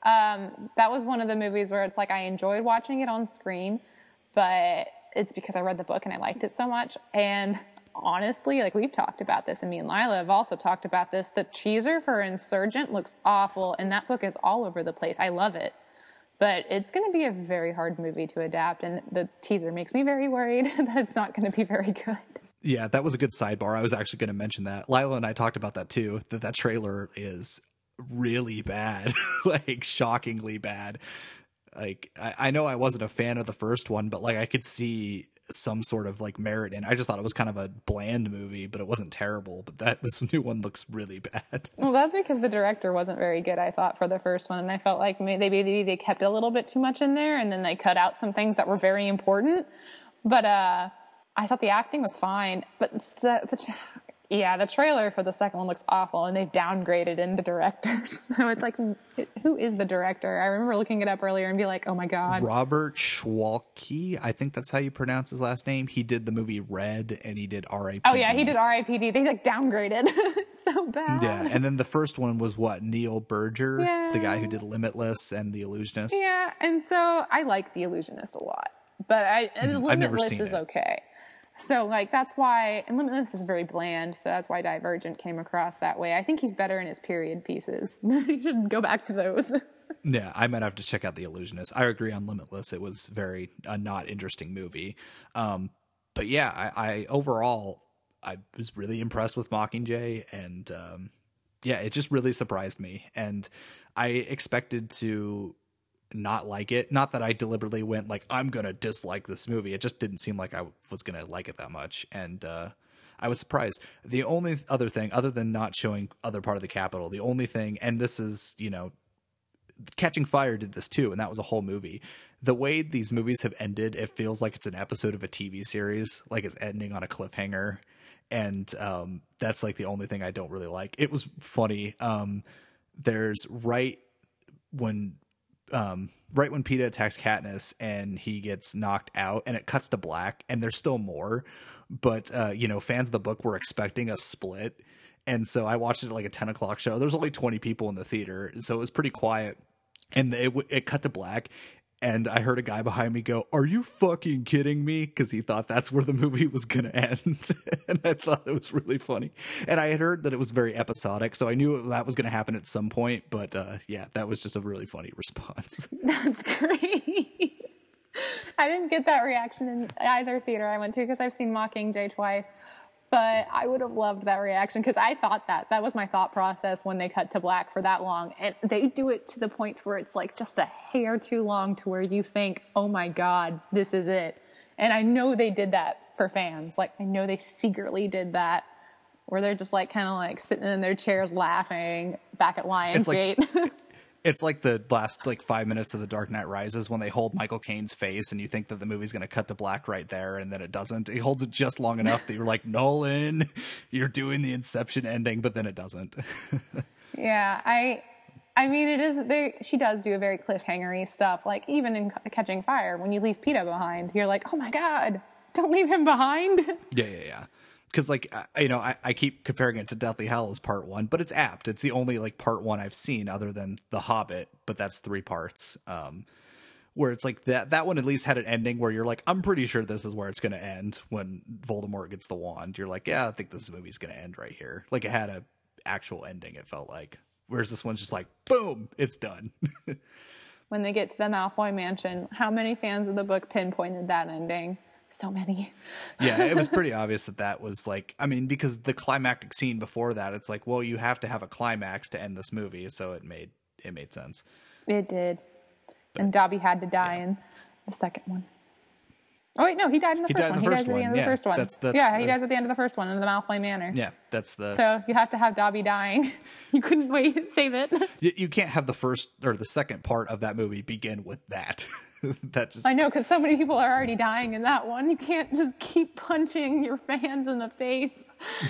C: That was one of the movies where it's like I enjoyed watching it on screen, but it's because I read the book and I liked it so much. And honestly, like we've talked about this, and me and Lila have also talked about this, the teaser for Insurgent looks awful, and that book is all over the place. I love it, but it's going to be a very hard movie to adapt, and the teaser makes me very worried that it's not going to be very good.
A: Yeah, that was a good sidebar. I was actually going to mention that. Lila and I talked about that too, that trailer is really bad, like shockingly bad. Like, I know I wasn't a fan of the first one, but like I could see some sort of like merit in. I just thought it was kind of a bland movie, but it wasn't terrible. But this new one looks really bad.
C: Well, that's because the director wasn't very good, I thought, for the first one, and I felt like maybe they kept a little bit too much in there, and then they cut out some things that were very important. But I thought the acting was fine, but the trailer for the second one looks awful, and they've downgraded in the directors. So it's like, who is the director? I remember looking it up earlier and be like, oh my God.
A: Robert Schwalke, I think that's how you pronounce his last name. He did the movie Red, and he did R.I.P.D.
C: Oh yeah, he did R.I.P.D. They like downgraded. So bad.
A: Yeah, and then the first one was what? Neil Berger, the guy who did Limitless and The Illusionist.
C: Yeah, and so I like The Illusionist a lot, but Limitless is okay. So, like, that's why, and Limitless is very bland, so that's why Divergent came across that way. I think he's better in his period pieces. You should go back to those.
A: Yeah, I might have to check out The Illusionist. I agree on Limitless. It was very not interesting movie. But yeah, I overall, I was really impressed with Mockingjay, and yeah, it just really surprised me. And I expected to not like it. Not that I deliberately went like, I'm gonna dislike this movie. It just didn't seem like I was gonna like it that much, and I was surprised. The only other thing, other than not showing other part of the Capitol, the only thing, and this is, you know, Catching Fire did this too, and that was a whole movie. The way these movies have ended, it feels like it's an episode of a TV series, like it's ending on a cliffhanger, and that's like the only thing I don't really like. It was funny. There's right when Peeta attacks Katniss and he gets knocked out, and it cuts to black, and there's still more, but you know, fans of the book were expecting a split, and so I watched it at like a 10 o'clock show. There's only 20 people in the theater, so it was pretty quiet, and it cut to black, And I heard a guy behind me go, "Are you fucking kidding me?" Because he thought that's where the movie was going to end. And I thought it was really funny. And I had heard that it was very episodic, so I knew that was going to happen at some point. But yeah, that was just a really funny response.
C: That's great. I didn't get that reaction in either theater I went to because I've seen Mockingjay twice. But I would have loved that reaction because I thought that was my thought process when they cut to black for that long. And they do it to the point where it's like just a hair too long to where you think, oh my God, this is it. And I know they did that for fans. Like, I know they secretly did that where they're just like kind of like sitting in their chairs laughing back at Lionsgate.
A: It's like the last 5 minutes of The Dark Knight Rises when they hold Michael Caine's face and you think that the movie's going to cut to black right there, and then it doesn't. He holds it just long enough that you're like, Nolan, you're doing the Inception ending, but then it doesn't.
C: Yeah, I mean, it is. She does do a very cliffhangery stuff. Like even in Catching Fire, when you leave Peeta behind, you're like, oh my God, don't leave him behind.
A: Yeah. Because, I keep comparing it to Deathly Hallows Part 1, but it's apt. It's the only, Part 1 I've seen other than The Hobbit, but that's 3 parts. Where it's like that one at least had an ending where you're like, I'm pretty sure this is where it's going to end when Voldemort gets the wand. You're like, yeah, I think this movie's going to end right here. Like, it had a actual ending, it felt like. Whereas this one's just like, boom, it's done.
C: When they get to the Malfoy mansion, how many fans of the book pinpointed that ending? So many.
A: Yeah, it was pretty obvious that was because the climactic scene before that, it's like, well, you have to have a climax to end this movie, so it made sense.
C: It did. But, and Dobby had to die in the second one. Oh wait, no, he died in the first one. He dies at the end of the first one. He dies at the end of the first one in the Malfoy Manor.
A: Yeah, that's the.
C: So you have to have Dobby dying. You couldn't wait, save it.
A: You can't have the first or the second part of that movie begin with that.
C: I know, because so many people are already dying in that one. You can't just keep punching your fans in the face.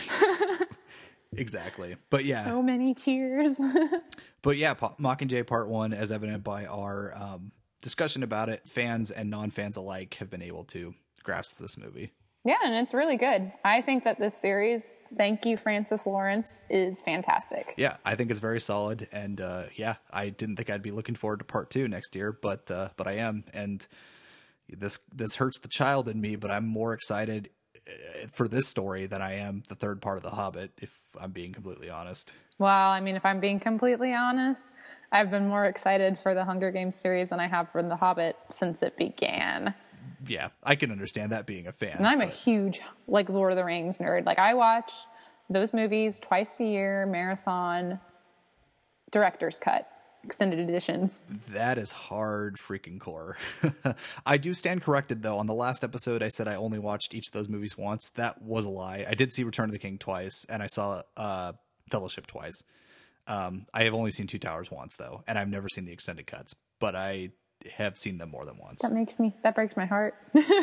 A: Exactly. But yeah.
C: So many tears.
A: But yeah, Mockingjay Part 1, as evident by our discussion about it, fans and non-fans alike have been able to grasp this movie.
C: Yeah, and it's really good. I think that this series, thank you, Francis Lawrence, is fantastic.
A: Yeah, I think it's very solid. And I didn't think I'd be looking forward to Part 2 next year, but I am. And this hurts the child in me, but I'm more excited for this story than I am the third part of The Hobbit, if I'm being completely honest.
C: Well, I mean, if I'm being completely honest, I've been more excited for the Hunger Games series than I have for The Hobbit since it began.
A: Yeah, I can understand that being a fan.
C: And I'm a huge, Lord of the Rings nerd. I watch those movies twice a year, marathon, director's cut, extended editions.
A: That is hard freaking core. I do stand corrected, though. On the last episode, I said I only watched each of those movies once. That was a lie. I did see Return of the King twice, and I saw Fellowship twice. I have only seen Two Towers once, though, and I've never seen the extended cuts, but I have seen them more than once.
C: That breaks my heart.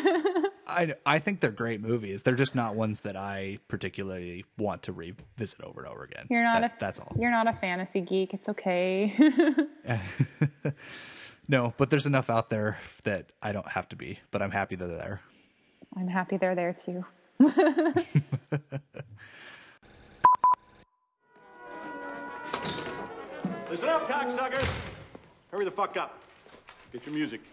A: I think they're great movies. They're just not ones that I particularly want to revisit over and over again. That's all.
C: You're not a fantasy geek. It's okay.
A: No, but there's enough out there that I don't have to be, but I'm happy that they're there.
C: I'm happy they're there too.
F: Listen up, cocksuckers! Hurry the fuck up. Get your music.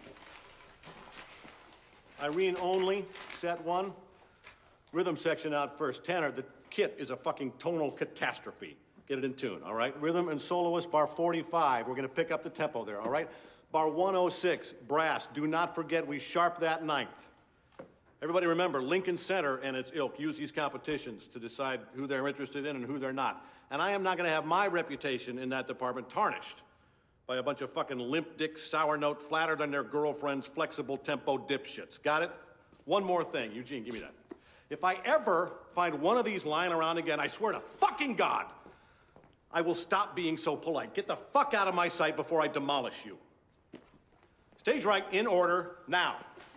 F: Irene only, set 1. Rhythm section out first. Tanner, the kit is a fucking tonal catastrophe. Get it in tune, all right? Rhythm and soloist, bar 45. We're gonna pick up the tempo there, all right? Bar 106, brass. Do not forget we sharp that 9th. Everybody remember, Lincoln Center and its ilk use these competitions to decide who they're interested in and who they're not. And I am not gonna have my reputation in that department tarnished by a bunch of fucking limp dick, sour note, flatter than their girlfriend's flexible tempo dipshits. Got it? One more thing. Eugene, give me that. If I ever find one of these lying around again, I swear to fucking God, I will stop being so polite. Get the fuck out of my sight before I demolish you. Stage right, in order, now.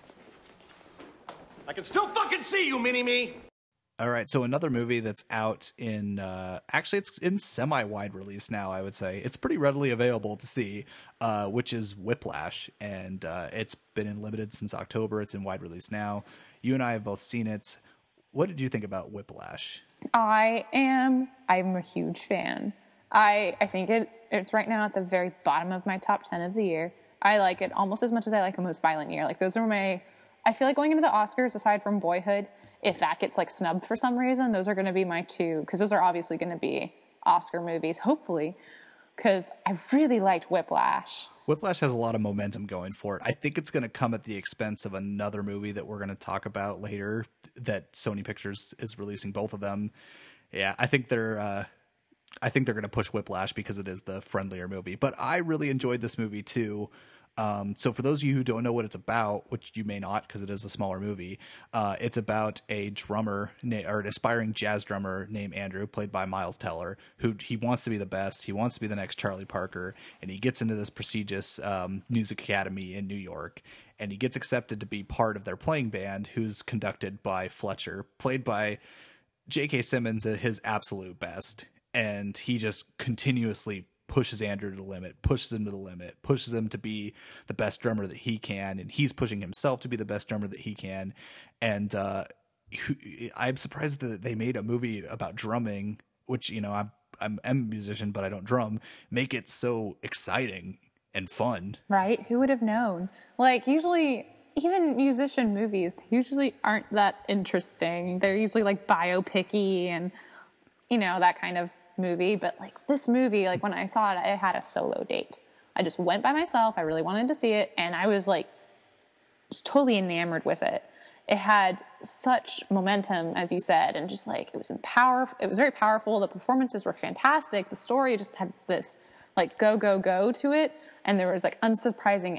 F: I can still fucking see you, Mini-Me!
A: All right, so another movie that's out in, actually it's in semi-wide release now, I would say. It's pretty readily available to see, which is Whiplash, and it's been in limited since October. It's in wide release now. You and I have both seen it. What did you think about Whiplash?
C: I'm a huge fan. I think it's right now at the very bottom of my top 10 of the year. I like it almost as much as I like A Most Violent Year. Like those are I feel like going into the Oscars, aside from Boyhood, if that gets like snubbed for some reason, those are going to be my two, because those are obviously going to be Oscar movies, hopefully, because I really liked Whiplash.
A: Whiplash has a lot of momentum going for it. I think it's going to come at the expense of another movie that we're going to talk about later that Sony Pictures is releasing, both of them. Yeah, I think they're going to push Whiplash because it is the friendlier movie. But I really enjoyed this movie too. So for those of you who don't know what it's about, which you may not because it is a smaller movie, it's about a drummer or an aspiring jazz drummer named Andrew, played by Miles Teller, who he wants to be the best. He wants to be the next Charlie Parker, and he gets into this prestigious music academy in New York, and he gets accepted to be part of their playing band, who's conducted by Fletcher, played by J.K. Simmons at his absolute best. And he just continuously pushes Andrew to the limit, pushes him to the limit, pushes him to be the best drummer that he can, and he's pushing himself to be the best drummer that he can. And I'm surprised that they made a movie about drumming, which, you know, I'm a musician, but I don't drum, make it so exciting and fun.
C: Right? Who would have known? Like, usually, even musician movies usually aren't that interesting. They're usually like biopic-y and, you know, that kind of movie. But like this movie, like when I saw it, I had a solo date. I just went by myself. I really wanted to see it, and I was like just totally enamored with it. It had such momentum, as you said, and just like it was very powerful. The performances were fantastic. The story just had this like go to it, and there was like surprising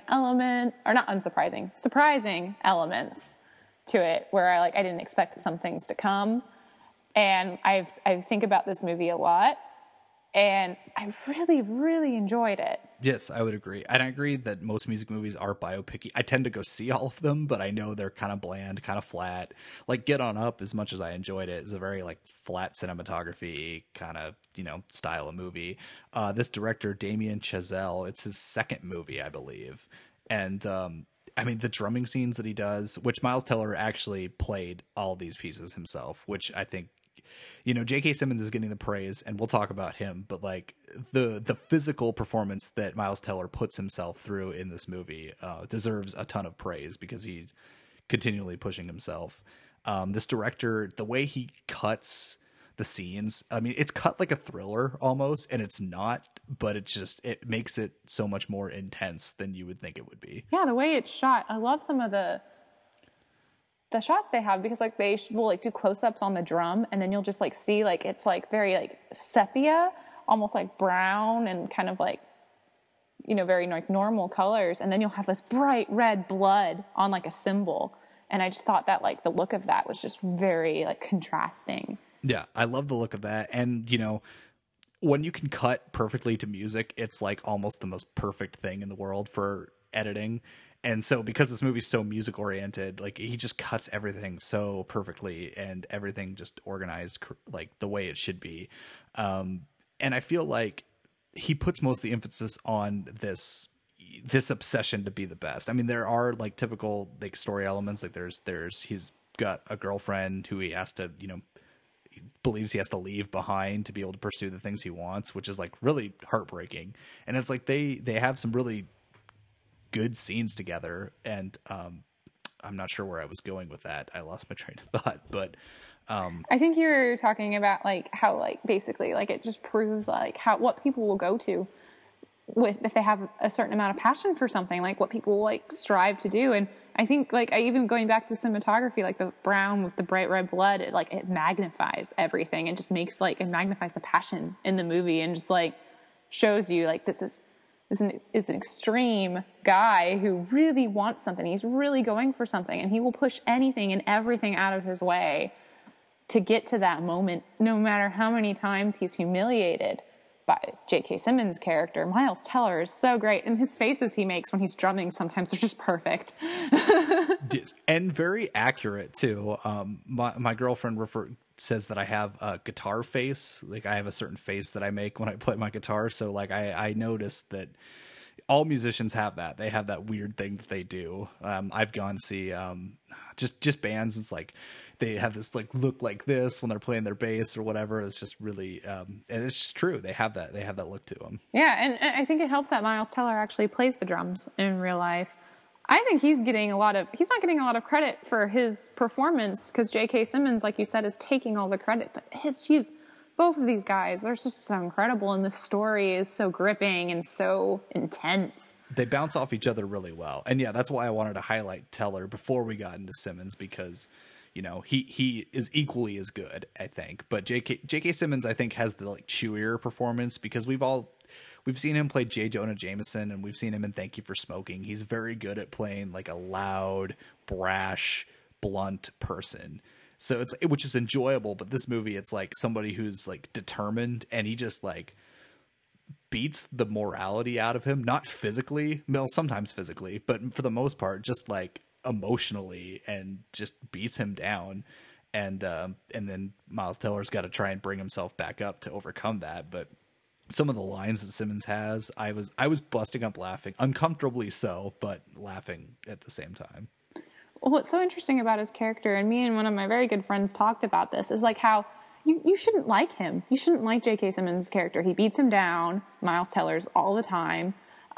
C: elements to it where I didn't expect some things to come. And I think about this movie a lot, and I really, really enjoyed it.
A: Yes, I would agree. And I agree that most music movies are biopic-y. I tend to go see all of them, but I know they're kind of bland, kind of flat. Like Get On Up, as much as I enjoyed it, is a very like flat cinematography kind of, you know, style of movie. This director, Damien Chazelle, it's his second movie, I believe. And I mean, the drumming scenes that he does, which Miles Teller actually played all these pieces himself, which I think, you know, J.K. Simmons is getting the praise, and we'll talk about him, but like the physical performance that Miles Teller puts himself through in this movie deserves a ton of praise because he's continually pushing himself. This director, the way he cuts the scenes, I mean, it's cut like a thriller almost, and it's not, but it makes it so much more intense than you would think it would be.
C: Yeah, the way it's shot, I love some of the shots they have, because like they will like do close-ups on the drum, and then you'll just like see like it's like very like sepia, almost like brown, and kind of like, you know, very like normal colors, and then you'll have this bright red blood on like a cymbal, and I just thought that like the look of that was just very like contrasting.
A: Yeah, I love the look of that. And you know, when you can cut perfectly to music, it's like almost the most perfect thing in the world for editing. And so because this movie's so music oriented, like he just cuts everything so perfectly, and everything just organized like the way it should be. And I feel like he puts most of the emphasis on this obsession to be the best. I mean, there are like typical like story elements. Like he's got a girlfriend who he has to, you know, he believes he has to leave behind to be able to pursue the things he wants, which is like really heartbreaking. And it's like they have some really good scenes together, and I'm not sure where I was going with that. I lost my train of thought, but
C: I think you're talking about like how like basically like it just proves like what people will go to with if they have a certain amount of passion for something, like what people like strive to do. And I think like even going back to the cinematography, like the brown with the bright red blood, it magnifies everything and just makes like it magnifies the passion in the movie, and just like shows you like this is an extreme guy who really wants something. He's really going for something, and he will push anything and everything out of his way to get to that moment, no matter how many times he's humiliated by J.K. Simmons' character. Miles Teller is so great, and his faces he makes when he's drumming sometimes are just perfect.
A: And very accurate, too. My girlfriend says that I have a guitar face. Like I have a certain face that I make when I play my guitar. So like I noticed that all musicians have that. They have that weird thing that they do. I've gone to see just bands. It's like they have this like look like this when they're playing their bass or whatever. It's just really, and it's just true. They have that look to them.
C: Yeah, and I think it helps that Miles Teller actually plays the drums in real life. I think he's not getting a lot of credit for his performance because J.K. Simmons, like you said, is taking all the credit. But he's both of these guys, they're just so incredible, and the story is so gripping and so intense.
A: They bounce off each other really well. And yeah, that's why I wanted to highlight Teller before we got into Simmons, because, you know, he is equally as good, I think. But J.K. Simmons, I think, has the like chewier performance, because we've seen him play J. Jonah Jameson, and we've seen him in Thank You for Smoking. He's very good at playing like a loud, brash, blunt person. So which is enjoyable, but this movie, it's like somebody who's like determined, and he just like beats the morality out of him, not physically, well, sometimes physically, but for the most part, just like emotionally, and just beats him down. And then Miles Teller's got to try and bring himself back up to overcome that. But some of the lines that Simmons has, I was busting up laughing, uncomfortably so, but laughing at the same time.
C: Well, what's so interesting about his character, and me and one of my very good friends talked about this, is like how you shouldn't like him. You shouldn't like J.K. Simmons' character. He beats him down, Miles Teller's, all the time.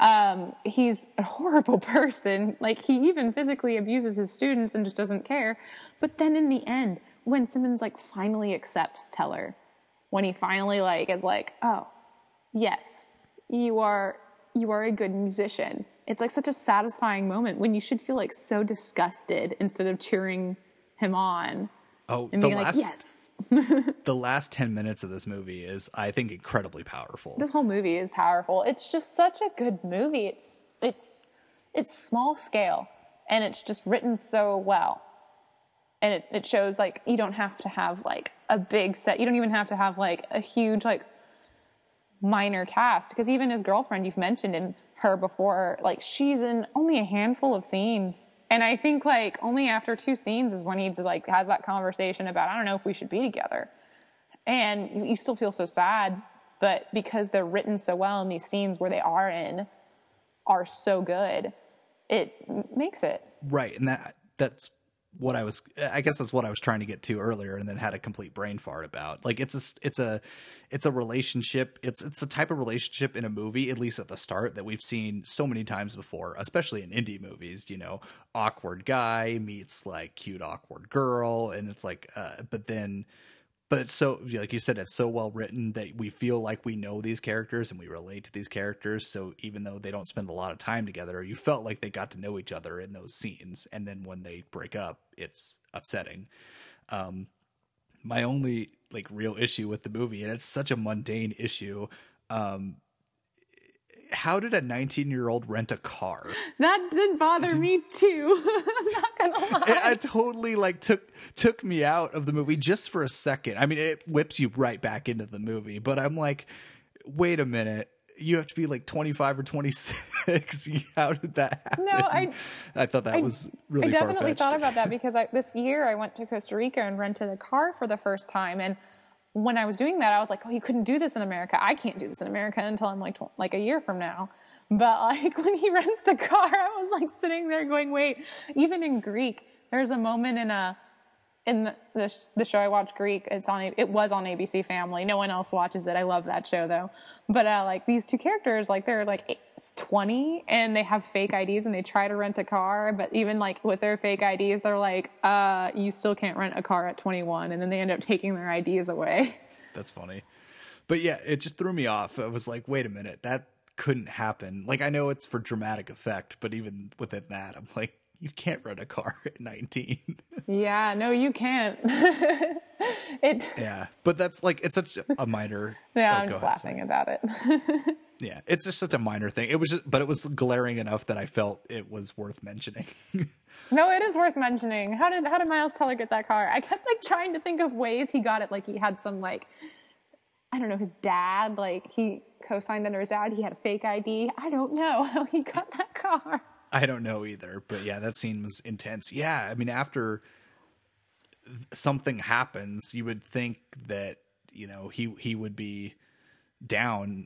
C: He's a horrible person. Like, he even physically abuses his students and just doesn't care. But then in the end, when Simmons like finally accepts Teller, when he finally like is like, oh, yes, you are a good musician. It's like such a satisfying moment when you should feel like so disgusted instead of cheering him on.
A: Oh,
C: and being like, yes.
A: The last 10 minutes of this movie is, I think, incredibly powerful.
C: This whole movie is powerful. It's just such a good movie. It's small scale, and it's just written so well. And it shows like you don't have to have like a big set. You don't even have to have like a huge like minor cast, because even his girlfriend, you've mentioned in her before, like she's in only a handful of scenes, and I think like only after 2 scenes is when he like has that conversation about, I don't know if we should be together, and you still feel so sad, but because they're written so well and these scenes where they are in are so good, it makes it
A: right. And that's what I guess that's what I was trying to get to earlier, and then had a complete brain fart about. Like, it's a relationship. It's the type of relationship in a movie, at least at the start, that we've seen so many times before, especially in indie movies. You know, awkward guy meets like cute awkward girl, and it's like, but it's so, like you said, it's so well written that we feel like we know these characters and we relate to these characters. So even though they don't spend a lot of time together, you felt like they got to know each other in those scenes. And then when they break up, it's upsetting. My only like real issue with the movie, and it's such a mundane issue, how did a 19-year-old rent a car?
C: That did bother me too. I'm not gonna lie.
A: It totally like took me out of the movie just for a second. I mean, it whips you right back into the movie, but I'm like, wait a minute. You have to be like 25 or 26. How did that happen?
C: No,
A: I thought that was really far-fetched.
C: I definitely thought about that, because this year I went to Costa Rica and rented a car for the first time, and when I was doing that, I was like, oh, you couldn't do this in America. I can't do this in America until I'm like a year from now. But like when he rents the car, I was like sitting there going, wait, even in Greek, there's a moment in the show I watch, Greek. It was on ABC Family. No one else watches it. I love that show though. But like these two characters, like they're like 20 and they have fake IDs and they try to rent a car. But even like with their fake IDs, they're like, you still can't rent a car at 21. And then they end up taking their IDs away.
A: That's funny. But yeah, it just threw me off. I was like, wait a minute, that couldn't happen. Like, I know it's for dramatic effect, but even within that, I'm like, you can't rent a car at 19.
C: Yeah, no, you can't.
A: Yeah, but that's like, it's such a minor.
C: Yeah, I'm just laughing about it.
A: Yeah, it's just such a minor thing. It was but it was glaring enough that I felt it was worth mentioning.
C: No, it is worth mentioning. How did Miles Teller get that car? I kept like trying to think of ways he got it. Like he had some like, I don't know, his dad, like he co-signed under his dad. He had a fake ID. I don't know how he got that car.
A: I don't know either, but yeah, that scene was intense. Yeah, I mean, after something happens, you would think that, you know, he would be down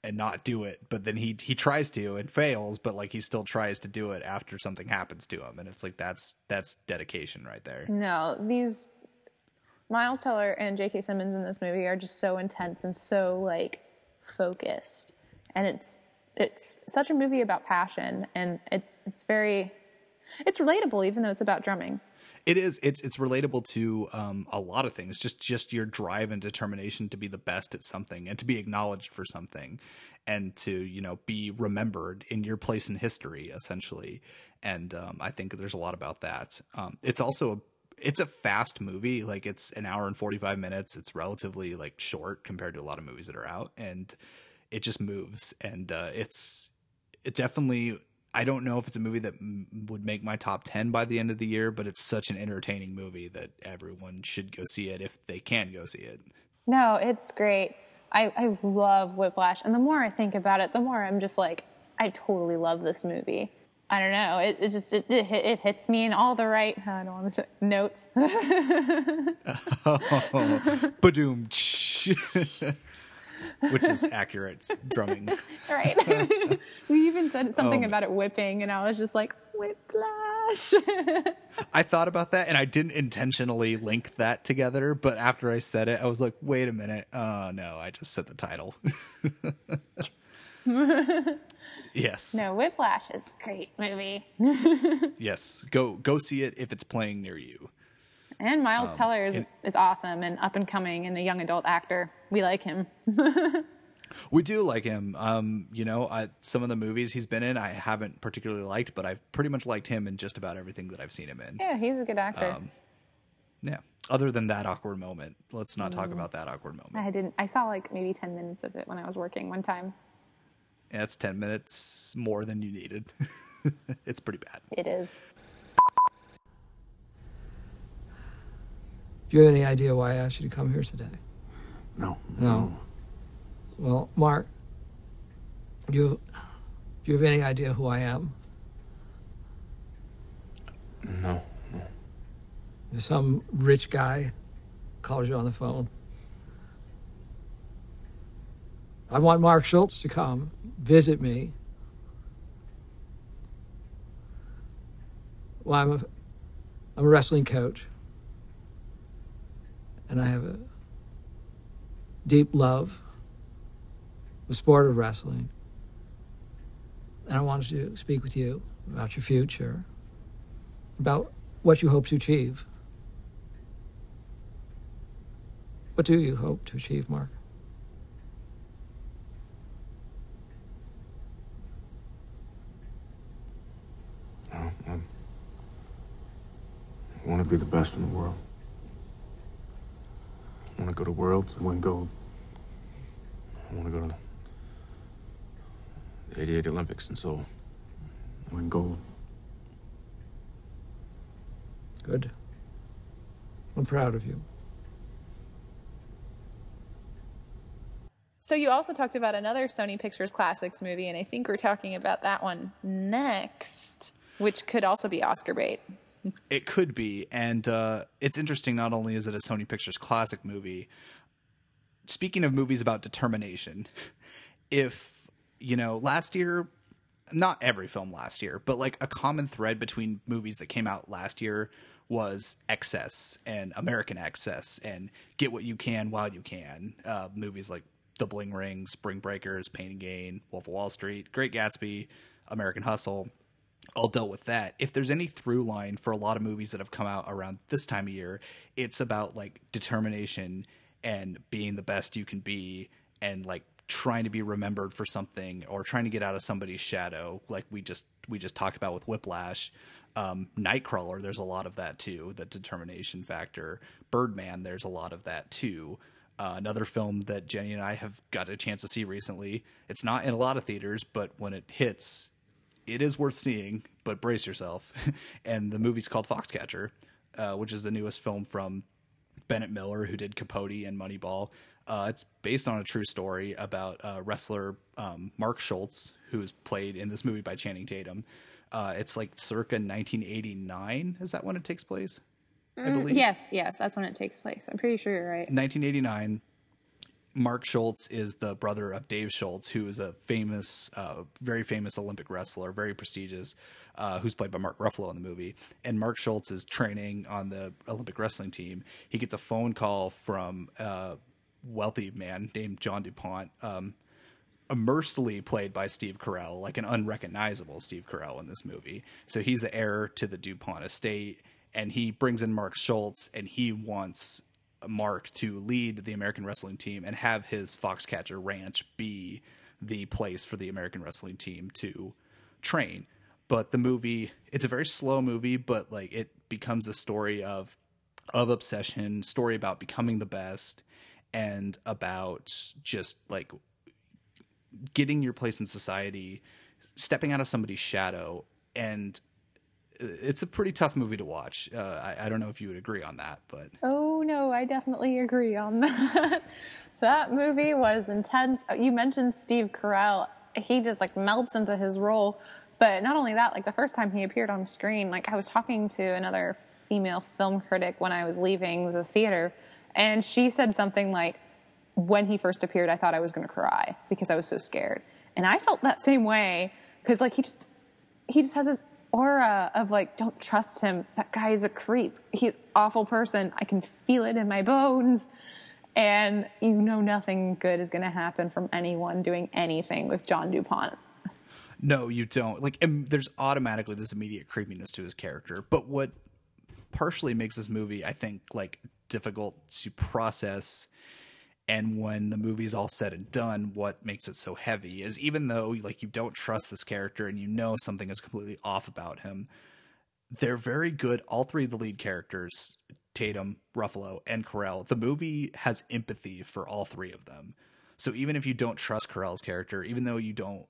A: and not do it, but then he tries to and fails, but like he still tries to do it after something happens to him, and it's like that's dedication right there.
C: No, these Miles Teller and J.K. Simmons in this movie are just so intense and so like focused, and it's such a movie about passion, and it's relatable even though it's about drumming.
A: It is. It's relatable to a lot of things. Just your drive and determination to be the best at something and to be acknowledged for something, and to be remembered in your place in history, essentially. And I think there's a lot about that. It's also it's a fast movie. Like it's an hour and 45 minutes. It's relatively like short compared to a lot of movies that are out, and it just moves. And it definitely. I don't know if it's a movie that would make my top 10 by the end of the year, but it's such an entertaining movie that everyone should go see it if they can go see it.
C: No, it's great. I love Whiplash. And the more I think about it, the more I'm just like, I totally love this movie. I don't know. It hits me in all the right, I don't want to say, notes.
A: Badoom. Which is accurate. It's drumming.
C: Right. We even said something about it whipping, and I was just like, Whiplash.
A: I thought about that, and I didn't intentionally link that together, but after I said it, I was like, wait a minute. Oh, no, I just said the title. Yes.
C: No, Whiplash is a great movie.
A: Yes. Go see it if it's playing near you.
C: And Miles Teller is awesome and up and coming and a young adult actor. We like him.
A: We do like him. Some of the movies he's been in I haven't particularly liked, but I've pretty much liked him in just about everything that I've seen him in.
C: Yeah, he's a good actor.
A: Yeah. Other than that awkward moment. Let's not talk about that awkward moment.
C: I saw like maybe 10 minutes of it when I was working one time.
A: Yeah, it's 10 minutes more than you needed. It's pretty bad.
C: It is.
G: Do you have any idea why I asked you to come here today? No. Well, Mark, do you have any idea who I am?
H: No.
G: There's some rich guy calls you on the phone. I want Mark Schultz to come visit me. Well, I'm a wrestling coach. And I have a deep love for the sport of wrestling. And I wanted to speak with you about your future, about what you hope to achieve. What do you hope to achieve, Mark?
H: I want to be the best in the world. I want to go to Worlds and win gold. I want to go to the 88 Olympics in Seoul and win gold.
G: Good. I'm proud of you.
C: So you also talked about another Sony Pictures Classics movie, and I think we're talking about that one next, which could also be Oscar bait.
A: It could be, and it's interesting. Not only is it a Sony Pictures Classic movie, speaking of movies about determination, if, last year, not every film last year, but like a common thread between movies that came out last year was Excess and American Excess and Get What You Can While You Can. Movies like The Bling Ring, Spring Breakers, Pain and Gain, Wolf of Wall Street, Great Gatsby, American Hustle. All dealt with that. If there's any through line for a lot of movies that have come out around this time of year, it's about like determination and being the best you can be and like trying to be remembered for something or trying to get out of somebody's shadow. Like we just talked about with Whiplash. Nightcrawler, there's a lot of that too, the determination factor. Birdman, there's a lot of that too. Another film that Jenny and I have got a chance to see recently. It's not in a lot of theaters, but when it hits, it is worth seeing, but brace yourself. And the movie's called Foxcatcher, which is the newest film from Bennett Miller, who did Capote and Moneyball. It's based on a true story about wrestler Mark Schultz, who's played in this movie by Channing Tatum. It's like circa 1989. Is that when it takes place? I believe.
C: Yes, that's when it takes place. I'm pretty sure you're right.
A: 1989. Mark Schultz is the brother of Dave Schultz, who is a famous, very famous Olympic wrestler, very prestigious, who's played by Mark Ruffalo in the movie. And Mark Schultz is training on the Olympic wrestling team. He gets a phone call from a wealthy man named John DuPont, immersely played by Steve Carell, like an unrecognizable Steve Carell in this movie. So he's the heir to the DuPont estate, and he brings in Mark Schultz, and he wants Mark to lead the American wrestling team and have his Foxcatcher Ranch be the place for the American wrestling team to train. But the movie, it's a very slow movie, but like it becomes a story of obsession, story about becoming the best, and about just like getting your place in society, stepping out of somebody's shadow. And it's a pretty tough movie to watch. I don't know if you would agree on that, but
C: Oh no, I definitely agree on that. That movie was intense. You mentioned Steve Carell. He just like melts into his role. But not only that, like the first time he appeared on screen, like I was talking to another female film critic when I was leaving the theater, and she said something like, when he first appeared, I thought I was going to cry because I was so scared. And I felt that same way because like he just has this aura of like, don't trust him. That guy is a creep. He's an awful person. I can feel it in my bones. And you know nothing good is going to happen from anyone doing anything with John DuPont.
A: no, you don't. Like, and there's automatically this immediate creepiness to his character. But what partially makes this movie, I think, like difficult to process, and when the movie's all said and done, what makes it so heavy is even though like you don't trust this character and you know something is completely off about him, they're very good. All three of the lead characters, Tatum, Ruffalo, and Carell, the movie has empathy for all three of them. So even if you don't trust Carell's character, even though you don't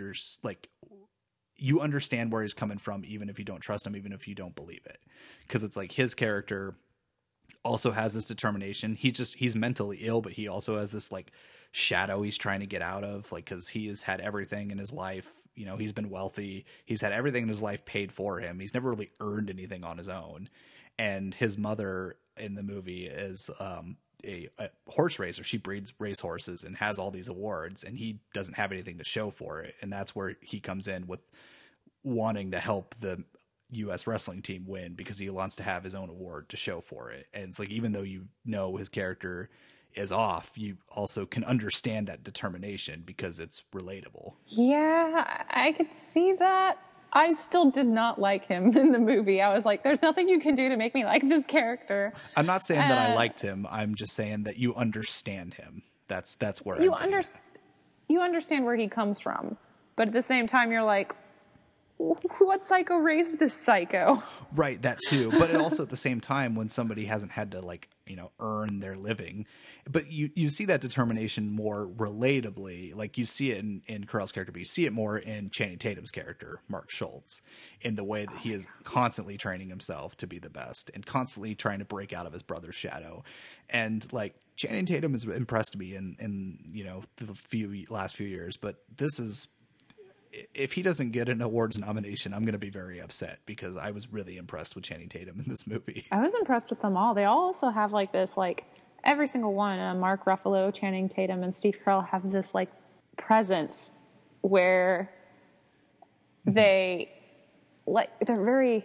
A: you understand where he's coming from, even if you don't trust him, even if you don't believe it, because it's like his character also has this determination. He's mentally ill, but he also has this like shadow he's trying to get out of, like, because he has had everything in his life. You know, he's been wealthy. He's had everything in his life paid for him. He's never really earned anything on his own. And his mother in the movie is a horse racer. She breeds race horses and has all these awards, and he doesn't have anything to show for it. And that's where he comes in with wanting to help the U.S. wrestling team win because he wants to have his own award to show for it. And it's like, even though you know his character is off, you also can understand that determination because it's relatable.
C: Yeah, I could see that. I still did not like him in the movie. I was like, there's nothing you can do to make me like this character.
A: I'm not saying that I liked him. I'm just saying that you understand him. That's where you
C: understand where he comes from. But at the same time, you're like, what psycho raised this psycho?
A: Right, that too. But it also at the same time, when somebody hasn't had to like, you know, earn their living, but you see that determination more relatably. Like you see it in Carell's character, but you see it more in Channing Tatum's character, Mark Schultz, in the way that he is constantly training himself to be the best and constantly trying to break out of his brother's shadow. And like Channing Tatum has impressed me in you know, the last few years, but this is, if he doesn't get an awards nomination, I'm going to be very upset because I was really impressed with Channing Tatum in this movie.
C: I was impressed with them all. They all also have like this, like every single one, Mark Ruffalo, Channing Tatum, and Steve Carell have this like presence where they're very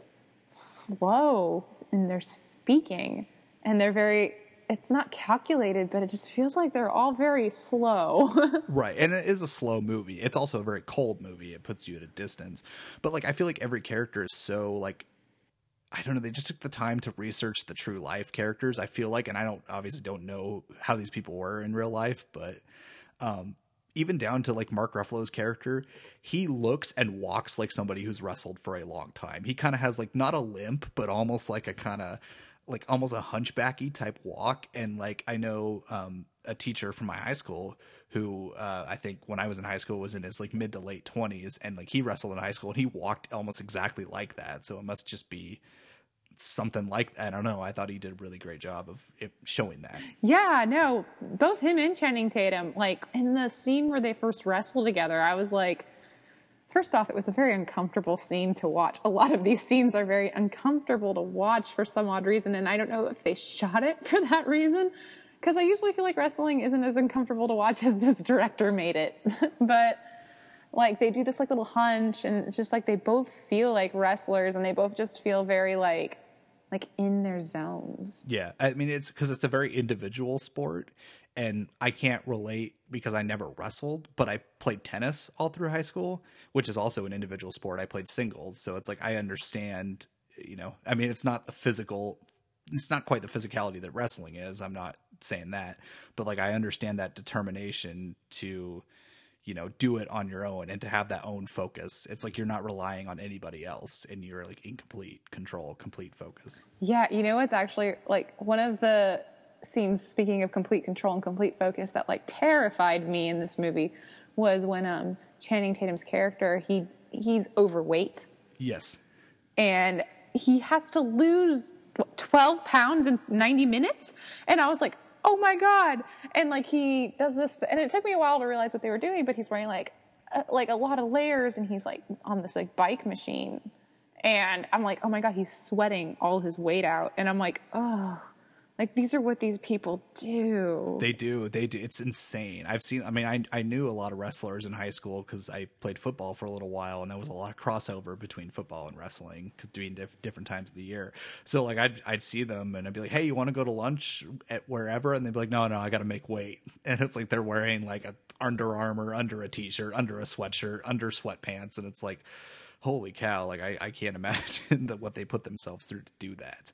C: slow in their speaking, and they're very, it's not calculated, but it just feels like they're all very slow.
A: Right. And it is a slow movie. It's also a very cold movie. It puts you at a distance. But like, I feel like every character is so like, I don't know, they just took the time to research the true life characters, I feel like, and I obviously don't know how these people were in real life, but even down to like Mark Ruffalo's character, he looks and walks like somebody who's wrestled for a long time. He kind of has like not a limp, but almost like a kind of like almost a hunchbacky type walk. And like, I know a teacher from my high school who I think when I was in high school was in his like mid to late 20s, and like he wrestled in high school and he walked almost exactly like that. So it must just be something like, I don't know. I thought he did a really great job of it showing that.
C: Yeah, no, both him and Channing Tatum, like in the scene where they first wrestle together, I was like, first off, it was a very uncomfortable scene to watch. A lot of these scenes are very uncomfortable to watch for some odd reason, and I don't know if they shot it for that reason. because I usually feel like wrestling isn't as uncomfortable to watch as this director made it. But like they do this like little hunch, and it's just like they both feel like wrestlers, and they both just feel very like in their zones.
A: Yeah, I mean, it's because it's a very individual sport, and I can't relate because I never wrestled, but I played tennis all through high school, which is also an individual sport. I played singles, so it's like I understand, I mean, it's not quite the physicality that wrestling is. I'm not saying that, but like I understand that determination to, do it on your own and to have that own focus. It's like you're not relying on anybody else, and you're like in complete control, complete focus.
C: Yeah, it's actually like one of the scenes, speaking of complete control and complete focus, that like terrified me in this movie was when Channing Tatum's character, he's overweight.
A: Yes.
C: And he has to lose 12 pounds in 90 minutes. And I was like, oh my God. And like he does this, and it took me a while to realize what they were doing, but he's wearing like a lot of layers, and he's like on this like bike machine. And I'm like, oh my God, he's sweating all his weight out. And I'm like, oh, like these are what these people do.
A: They do. It's insane. I knew a lot of wrestlers in high school because I played football for a little while, and there was a lot of crossover between football and wrestling during different times of the year. So like I'd see them, and I'd be like, hey, you want to go to lunch at wherever? And they'd be like, no, I got to make weight. And it's like they're wearing like a Under Armour under a t-shirt, under a sweatshirt, under sweatpants. And it's like, holy cow. Like I can't imagine what they put themselves through to do that.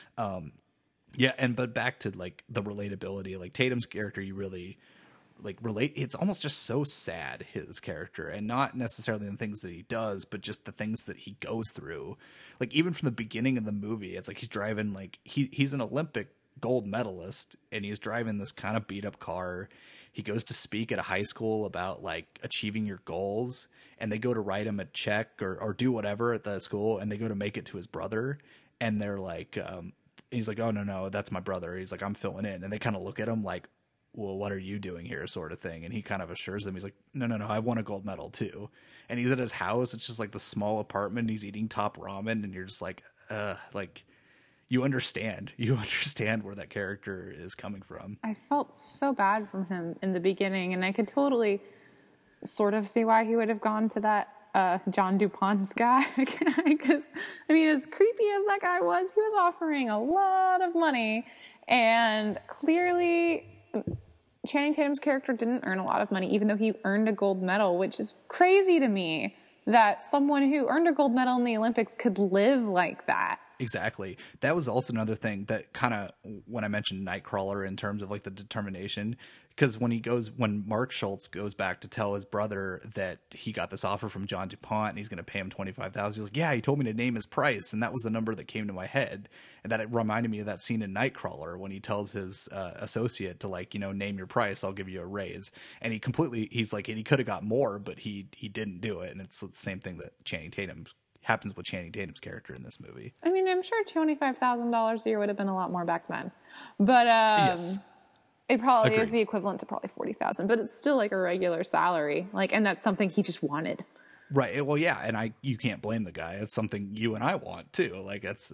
A: Yeah, but back to like the relatability, like Tatum's character, you really like relate. It's almost just so sad, his character, and not necessarily the things that he does, but just the things that he goes through. Like even from the beginning of the movie, it's like he's driving like he's an Olympic gold medalist, and he's driving this kind of beat up car. He goes to speak at a high school about like achieving your goals, and they go to write him a check or do whatever at the school, and they go to make it to his brother, and they're like, he's like, oh, no, that's my brother. He's like, I'm filling in. And they kind of look at him like, well, what are you doing here, sort of thing. And he kind of assures them, he's like, no, I won a gold medal too. And he's at his house. It's just like the small apartment. He's eating top ramen. And you're just like you understand where that character is coming from. I
C: felt so bad from him in the beginning, and I could totally sort of see why he would have gone to that John DuPont's guy, because I mean, as creepy as that guy was, he was offering a lot of money, and clearly Channing Tatum's character didn't earn a lot of money, even though he earned a gold medal, which is crazy to me that someone who earned a gold medal in the Olympics could live like that.
A: Exactly. That was also another thing that kind of, when I mentioned Nightcrawler in terms of like the determination, because when Mark Schultz goes back to tell his brother that he got this offer from John DuPont and he's going to pay him $25,000, he's like, yeah, he told me to name his price, and that was the number that came to my head. And that it reminded me of that scene in Nightcrawler when he tells his associate to like, name your price, I'll give you a raise. And he's like, and he could have got more, but he didn't do it. And it's the same thing that happens with Channing Tatum's character in this movie.
C: I mean, I'm sure $25,000 a year would have been a lot more back then, but
A: yes.
C: It probably is the equivalent to probably $40,000, but it's still like a regular salary. Like, and that's something he just wanted.
A: Right. Well, yeah. And you can't blame the guy. It's something you and I want too. Like that's,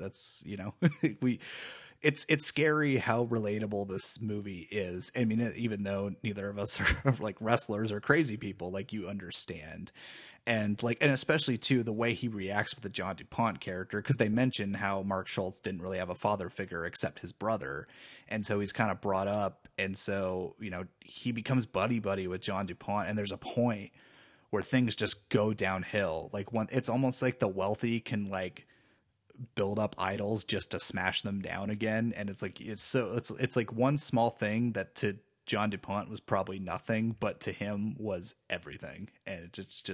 A: it's scary how relatable this movie is. I mean, even though neither of us are like wrestlers or crazy people, like you understand. And especially too, the way he reacts with the John DuPont character, because they mention how Mark Schultz didn't really have a father figure except his brother. And so he's kind of brought up. And so, he becomes buddy with John DuPont. And there's a point where things just go downhill. Like it's almost like the wealthy can like build up idols just to smash them down again. And it's like, it's like one small thing that to John DuPont was probably nothing, but to him was everything. And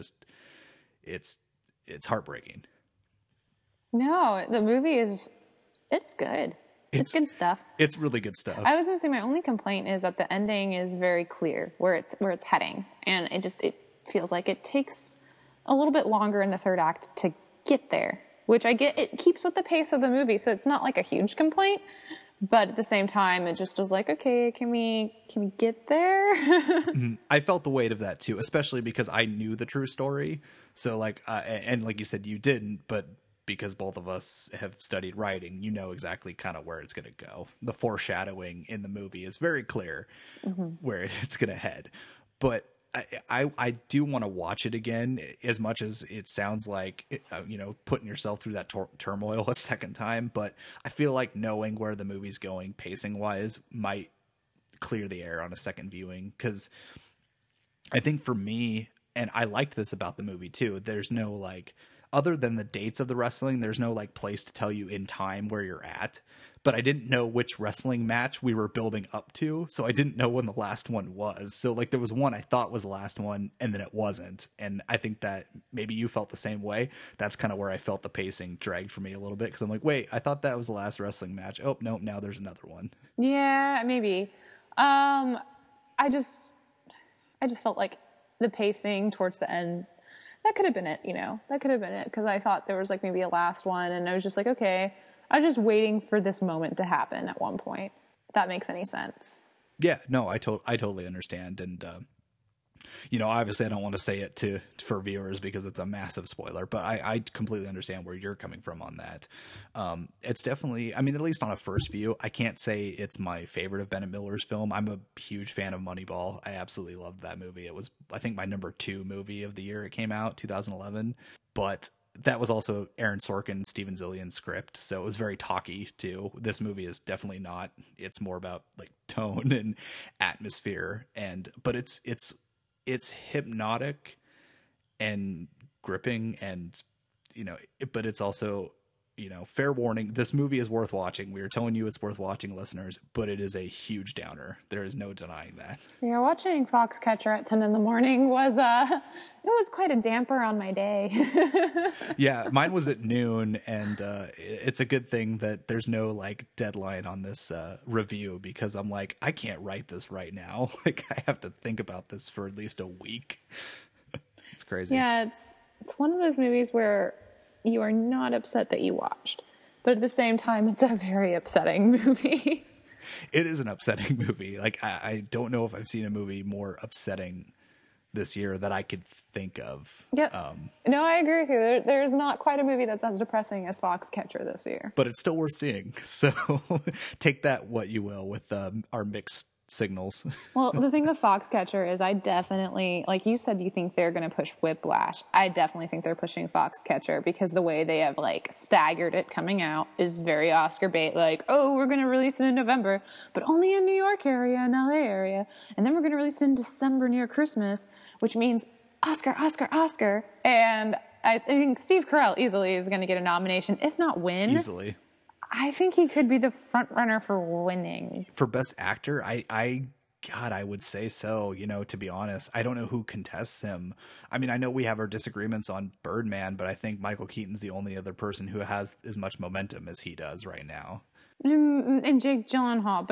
A: it's heartbreaking.
C: No, the movie it's good. It's good stuff.
A: It's really good stuff.
C: I was going to say my only complaint is that the ending is very clear where it's heading. And it feels like it takes a little bit longer in the third act to get there, which I get. It keeps with the pace of the movie. So it's not like a huge complaint. But at the same time, it just was like, okay, can we get there?
A: Mm-hmm. I felt the weight of that too, especially because I knew the true story. So like, and like you said, you didn't, but because both of us have studied writing, you know exactly kind of where it's going to go. The foreshadowing in the movie is very clear where it's going to head. But I do want to watch it again, as much as it sounds like, putting yourself through that turmoil a second time. But I feel like knowing where the movie's going pacing wise might clear the air on a second viewing. Because I think for me, and I liked this about the movie too, there's no like, other than the dates of the wrestling, there's no like place to tell you in time where you're at. But I didn't know which wrestling match we were building up to, so I didn't know when the last one was. So like there was one I thought was the last one, and then it wasn't. And I think that maybe you felt the same way. That's kind of where I felt the pacing dragged for me a little bit, because I'm like, wait, I thought that was the last wrestling match. Oh no, now there's another one.
C: Yeah, maybe. I just felt like the pacing towards the end, that could have been it, that could have been it, because I thought there was like maybe a last one, and I was just like, okay, I was just waiting for this moment to happen at one point. If that makes any sense.
A: Yeah, no, I totally understand. And, obviously I don't want to say it for viewers because it's a massive spoiler, but I completely understand where you're coming from on that. It's definitely, at least on a first view, I can't say it's my favorite of Bennett Miller's film. I'm a huge fan of Moneyball. I absolutely loved that movie. It was, I think, my number 2 movie of the year it came out, 2011. But that was also Aaron Sorkin, Steven Zillian's script, so it was very talky too. This movie is definitely not. It's more about like tone and atmosphere, but it's hypnotic and gripping, and but it's also, fair warning, this movie is worth watching. We are telling you it's worth watching, listeners, but it is a huge downer. There is no denying that.
C: Yeah, watching Foxcatcher at 10 in the morning was it was quite a damper on my day.
A: Yeah, mine was at noon, and it's a good thing that there's no like deadline on this review, because I'm like, I can't write this right now. Like, I have to think about this for at least a week. It's crazy.
C: Yeah, it's one of those movies where you are not upset that you watched, but at the same time, it's a very upsetting movie.
A: It is an upsetting movie. Like, I don't know if I've seen a movie more upsetting this year that I could think of.
C: Yeah. No, I agree with you. There's not quite a movie that's as depressing as Foxcatcher this year.
A: But it's still worth seeing. So take that what you will with our mixed signals.
C: Well, the thing with Foxcatcher is I definitely, like you said, you think they're going to push Whiplash. I definitely think they're pushing Foxcatcher, because the way they have like staggered it coming out is very Oscar bait. Like, oh, we're going to release it in November, but only in New York area and LA area. And then we're going to release it in December near Christmas, which means Oscar, Oscar, Oscar. And I think Steve Carell easily is going to get a nomination, if not win.
A: Easily.
C: I think he could be the front runner for winning.
A: For Best Actor, I would say so, to be honest. I don't know who contests him. I know we have our disagreements on Birdman, but I think Michael Keaton's the only other person who has as much momentum as he does right now.
C: And Jake Gyllenhaal,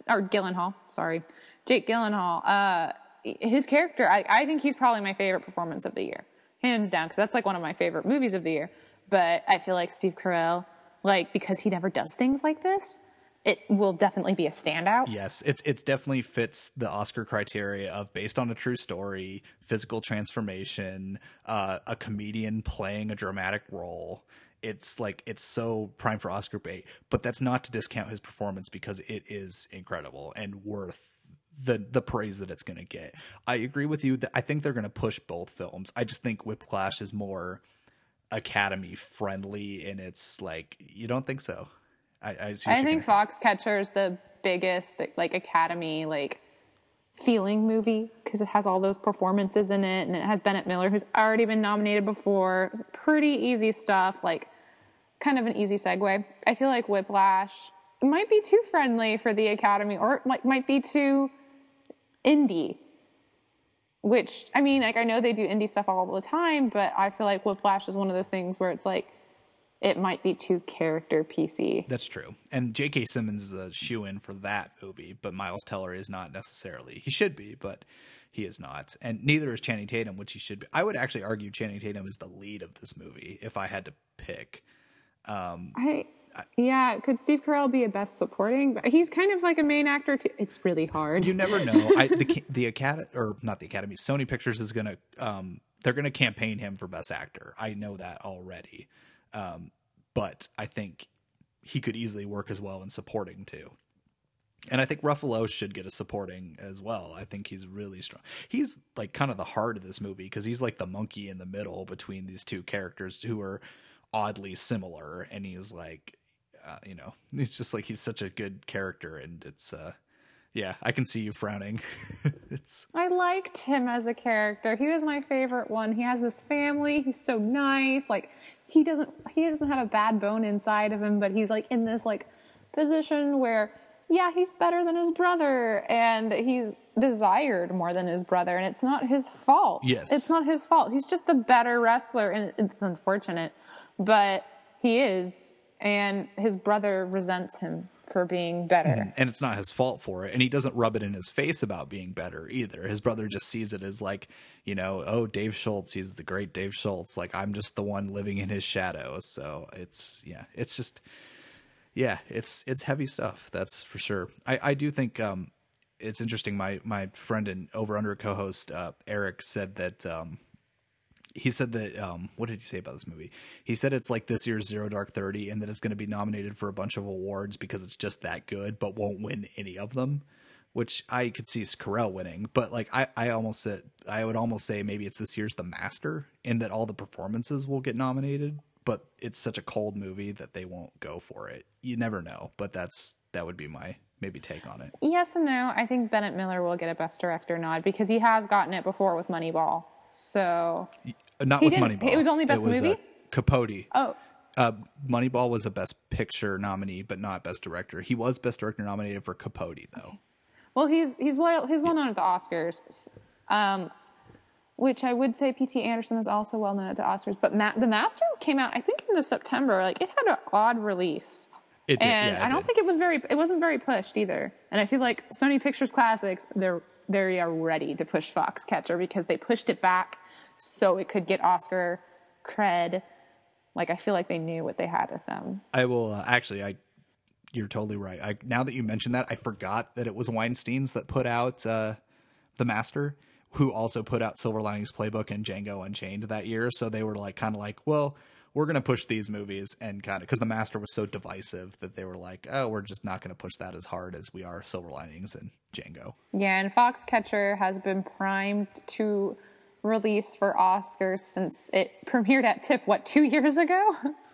C: Jake Gyllenhaal, his character, I think he's probably my favorite performance of the year. Hands down, because that's like one of my favorite movies of the year. But I feel like Steve Carell, because he never does things like this, it will definitely be a standout.
A: Yes, it definitely fits the Oscar criteria of based on a true story, physical transformation, a comedian playing a dramatic role. It's so prime for Oscar bait, but that's not to discount his performance, because it is incredible and worth the praise that it's going to get. I agree with you that I think they're going to push both films. I just think Whiplash is more Academy friendly, and it's like, you don't think so? I think
C: Foxcatcher is the biggest Academy feeling movie, because it has all those performances in it, and it has Bennett Miller, who's already been nominated before. It's pretty easy stuff, kind of an easy segue. I feel like Whiplash might be too friendly for the Academy, or might be too indie. Which, I know they do indie stuff all the time, but I feel like Whiplash is one of those things where it's it might be too character PC.
A: That's true. And J.K. Simmons is a shoo-in for that movie, but Miles Teller is not necessarily. He should be, but he is not. And neither is Channing Tatum, which he should be. I would actually argue Channing Tatum is the lead of this movie, if I had to pick.
C: Could Steve Carell be a best supporting? But he's kind of like a main actor too. It's really hard.
A: You never know. The Academy, or not the Academy, Sony Pictures is gonna they're gonna campaign him for best actor. I know that already. but I think he could easily work as well in supporting too. And I think Ruffalo should get a supporting as well. I think he's really strong. He's like kind of the heart of this movie because he's like the monkey in the middle between these two characters who are oddly similar. And he's like, it's just like he's such a good character. And it's, yeah, I can see you frowning.
C: I liked him as a character. He was my favorite one. He has this family. He's so nice. Like he doesn't have a bad bone inside of him, but he's like in this like position where, yeah, he's better than his brother, and he's desired more than his brother, and it's not his fault.
A: Yes.
C: It's not his fault. He's just the better wrestler, and it's unfortunate, but he is, and his brother resents him for being better.
A: And it's not his fault for it, and he doesn't rub it in his face about being better either. His brother just sees it as like, oh, Dave Schultz, he's the great Dave Schultz. Like, I'm just the one living in his shadow. So it's just... Yeah, it's heavy stuff. That's for sure. I do think it's interesting. My friend and Over Under co-host Eric said that what did he say about this movie? He said it's like this year's Zero Dark 30, and that it's going to be nominated for a bunch of awards because it's just that good, but won't win any of them. Which I could see Carell winning, but like I would almost say maybe it's this year's The Master, in that all the performances will get nominated. But it's such a cold movie that they won't go for it. You never know, but that would be my maybe take on it.
C: Yes and no. I think Bennett Miller will get a Best Director nod because he has gotten it before with Moneyball. So
A: not with Moneyball.
C: It was only Best Movie?
A: Capote.
C: Oh.
A: Moneyball was a Best Picture nominee, but not Best Director. He was Best Director nominated for Capote, though. Okay.
C: Well, he's well known at the Oscars. Which I would say P.T. Anderson is also well known at the Oscars. But The Master came out, I think, in September. Like, it had an odd release.
A: It did,
C: and I don't think it wasn't very pushed either. And I feel like Sony Pictures Classics, they are ready to push Foxcatcher because they pushed it back so it could get Oscar cred. Like, I feel like they knew what they had with them.
A: I will, you're totally right. Now that you mentioned that, I forgot that it was Weinstein's that put out The Master, who also put out Silver Linings Playbook and Django Unchained that year. So they were kind of like, well, we're going to push these movies, and kind of, because The Master was so divisive that they were like, oh, we're just not going to push that as hard as we are Silver Linings and Django. Yeah, and Foxcatcher has been primed to release for Oscars since it premiered at TIFF, 2 years ago?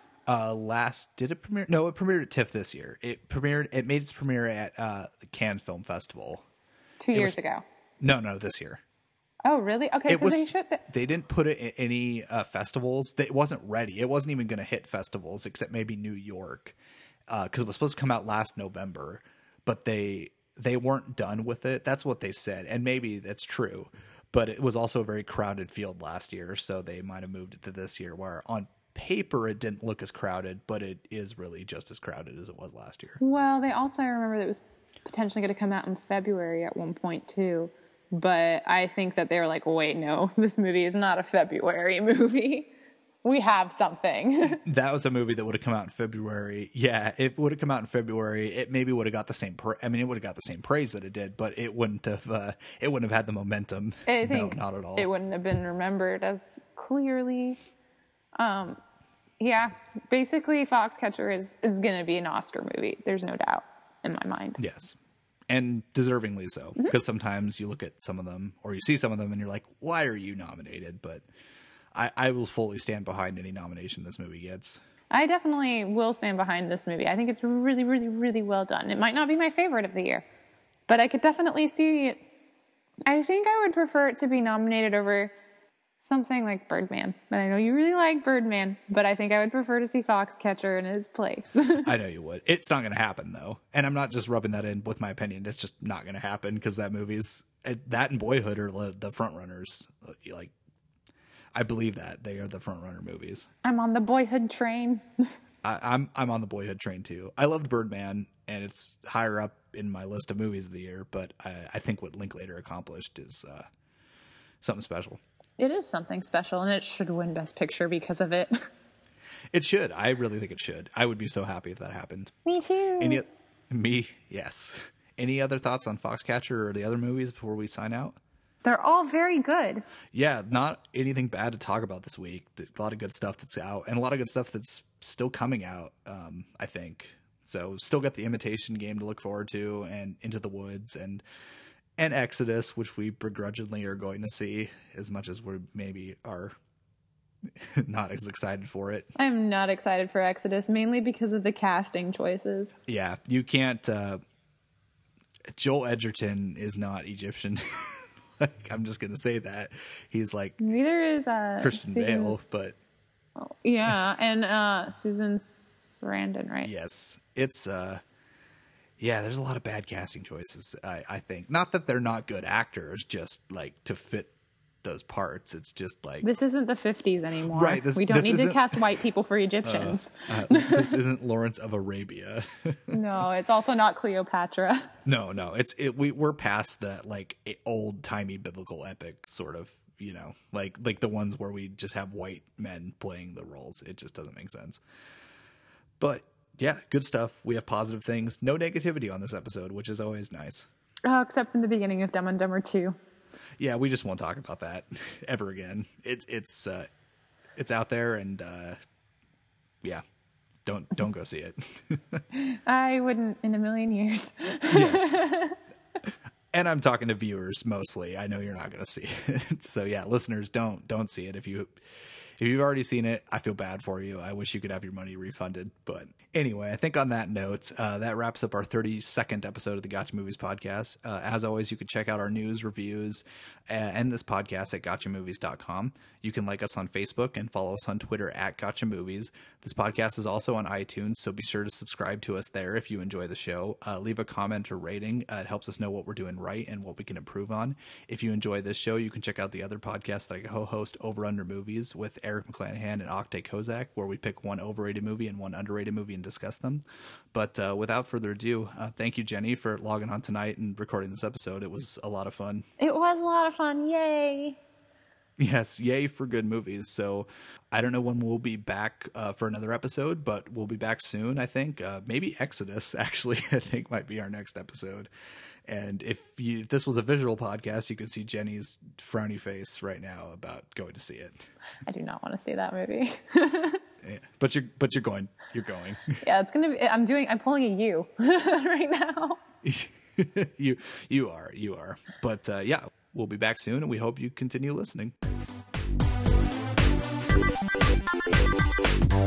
A: Did it premiere? No, it premiered at TIFF this year. It made its premiere at the Cannes Film Festival. 2 years ago. No, this year. Oh, really? Okay, because they didn't put it in any festivals. It wasn't ready. It wasn't even going to hit festivals except maybe New York, because it was supposed to come out last November, but they weren't done with it. That's what they said, and maybe that's true. But it was also a very crowded field last year, so they might have moved it to this year, where on paper it didn't look as crowded, but it is really just as crowded as it was last year. Well, I remember that it was potentially going to come out in February at one point too. But I think that they were like, wait, no, this movie is not a February movie. We have something. That was a movie that would have come out in February. Yeah, it would have come out in February. It maybe would have got the same. It would have got the same praise that it did, but it wouldn't have. It wouldn't have had the momentum. I think not at all. It wouldn't have been remembered as clearly. Yeah, basically, Foxcatcher is going to be an Oscar movie. There's no doubt in my mind. Yes. And deservingly so, because sometimes you look at some of them, or you see some of them, and you're like, why are you nominated? But I will fully stand behind any nomination this movie gets. I definitely will stand behind this movie. I think it's really, really, really well done. It might not be my favorite of the year, but I could definitely see it. I think I would prefer it to be nominated over something like Birdman. But I know you really like Birdman, but I think I would prefer to see Foxcatcher in his place. I know you would. It's not going to happen, though. And I'm not just rubbing that in with my opinion. It's just not going to happen, because that movie's... That and Boyhood are the front runners. Like, I believe that. They are the front runner movies. I'm on the Boyhood train. I'm on the Boyhood train, too. I loved Birdman, and it's higher up in my list of movies of the year, but I think what Linklater accomplished is something special. It is something special, and it should win Best Picture because of it. It should. I really think it should. I would be so happy if that happened. Me too. Yes. Any other thoughts on Foxcatcher or the other movies before we sign out?
C: They're all very good.
A: Yeah, not anything bad to talk about this week. A lot of good stuff that's out, and a lot of good stuff that's still coming out, I think. So still got The Imitation Game to look forward to, and Into the Woods, and Exodus, which we begrudgingly are going to see, as much as we maybe are not as excited for it.
C: I'm not excited for Exodus, mainly because of the casting choices.
A: Yeah, you can't... Joel Edgerton is not Egyptian. Like, I'm just gonna say that. He's like...
C: Neither is
A: Christian Bale, but...
C: Oh, yeah, and Susan Sarandon, right?
A: Yes. It's... Yeah, there's a lot of bad casting choices, I think. Not that they're not good actors, just like to fit those parts. It's just like...
C: This isn't the 50s anymore.
A: Right.
C: We don't need to cast white people for Egyptians.
A: This isn't Lawrence of Arabia.
C: No, it's also not Cleopatra.
A: No. We're past that like old timey biblical epic sort of, you know, like the ones where we just have white men playing the roles. It just doesn't make sense. But yeah, good stuff. We have positive things. No negativity on this episode, which is always nice.
C: Oh, except in the beginning of Dumb and Dumber 2.
A: Yeah, we just won't talk about that ever again. It's out there, and yeah, don't go see it.
C: I wouldn't in a million years.
A: Yes. And I'm talking to viewers mostly. I know you're not going to see it. So yeah, listeners, don't see it. If you've already seen it, I feel bad for you. I wish you could have your money refunded. But anyway, I think on that note, that wraps up our 32nd episode of the Gotcha Movies podcast. As always, you can check out our news, reviews, and this podcast at gotchamovies.com. You can like us on Facebook and follow us on Twitter at Gotcha Movies. This podcast is also on iTunes, so be sure to subscribe to us there if you enjoy the show. Leave a comment or rating. It helps us know what we're doing right and what we can improve on. If you enjoy this show, you can check out the other podcasts that I co-host, Over Under Movies, with Eric McClanahan and Octay Kozak, where we pick one overrated movie and one underrated movie and discuss them. But without further ado, thank you, Jenny, for logging on tonight and recording this episode. It was a lot of fun.
C: It was a lot of fun. Yay.
A: Yes, yay for good movies. So I don't know when we'll be back for another episode, but we'll be back soon, I think. Maybe Exodus, actually, I think might be our next episode. And if this was a visual podcast, you could see Jenny's frowny face right now about going to see it.
C: I do not want to see that movie.
A: Yeah, but you're going. You're going.
C: Yeah, it's gonna be. I'm pulling a U right now.
A: You are. But yeah, we'll be back soon, and we hope you continue listening.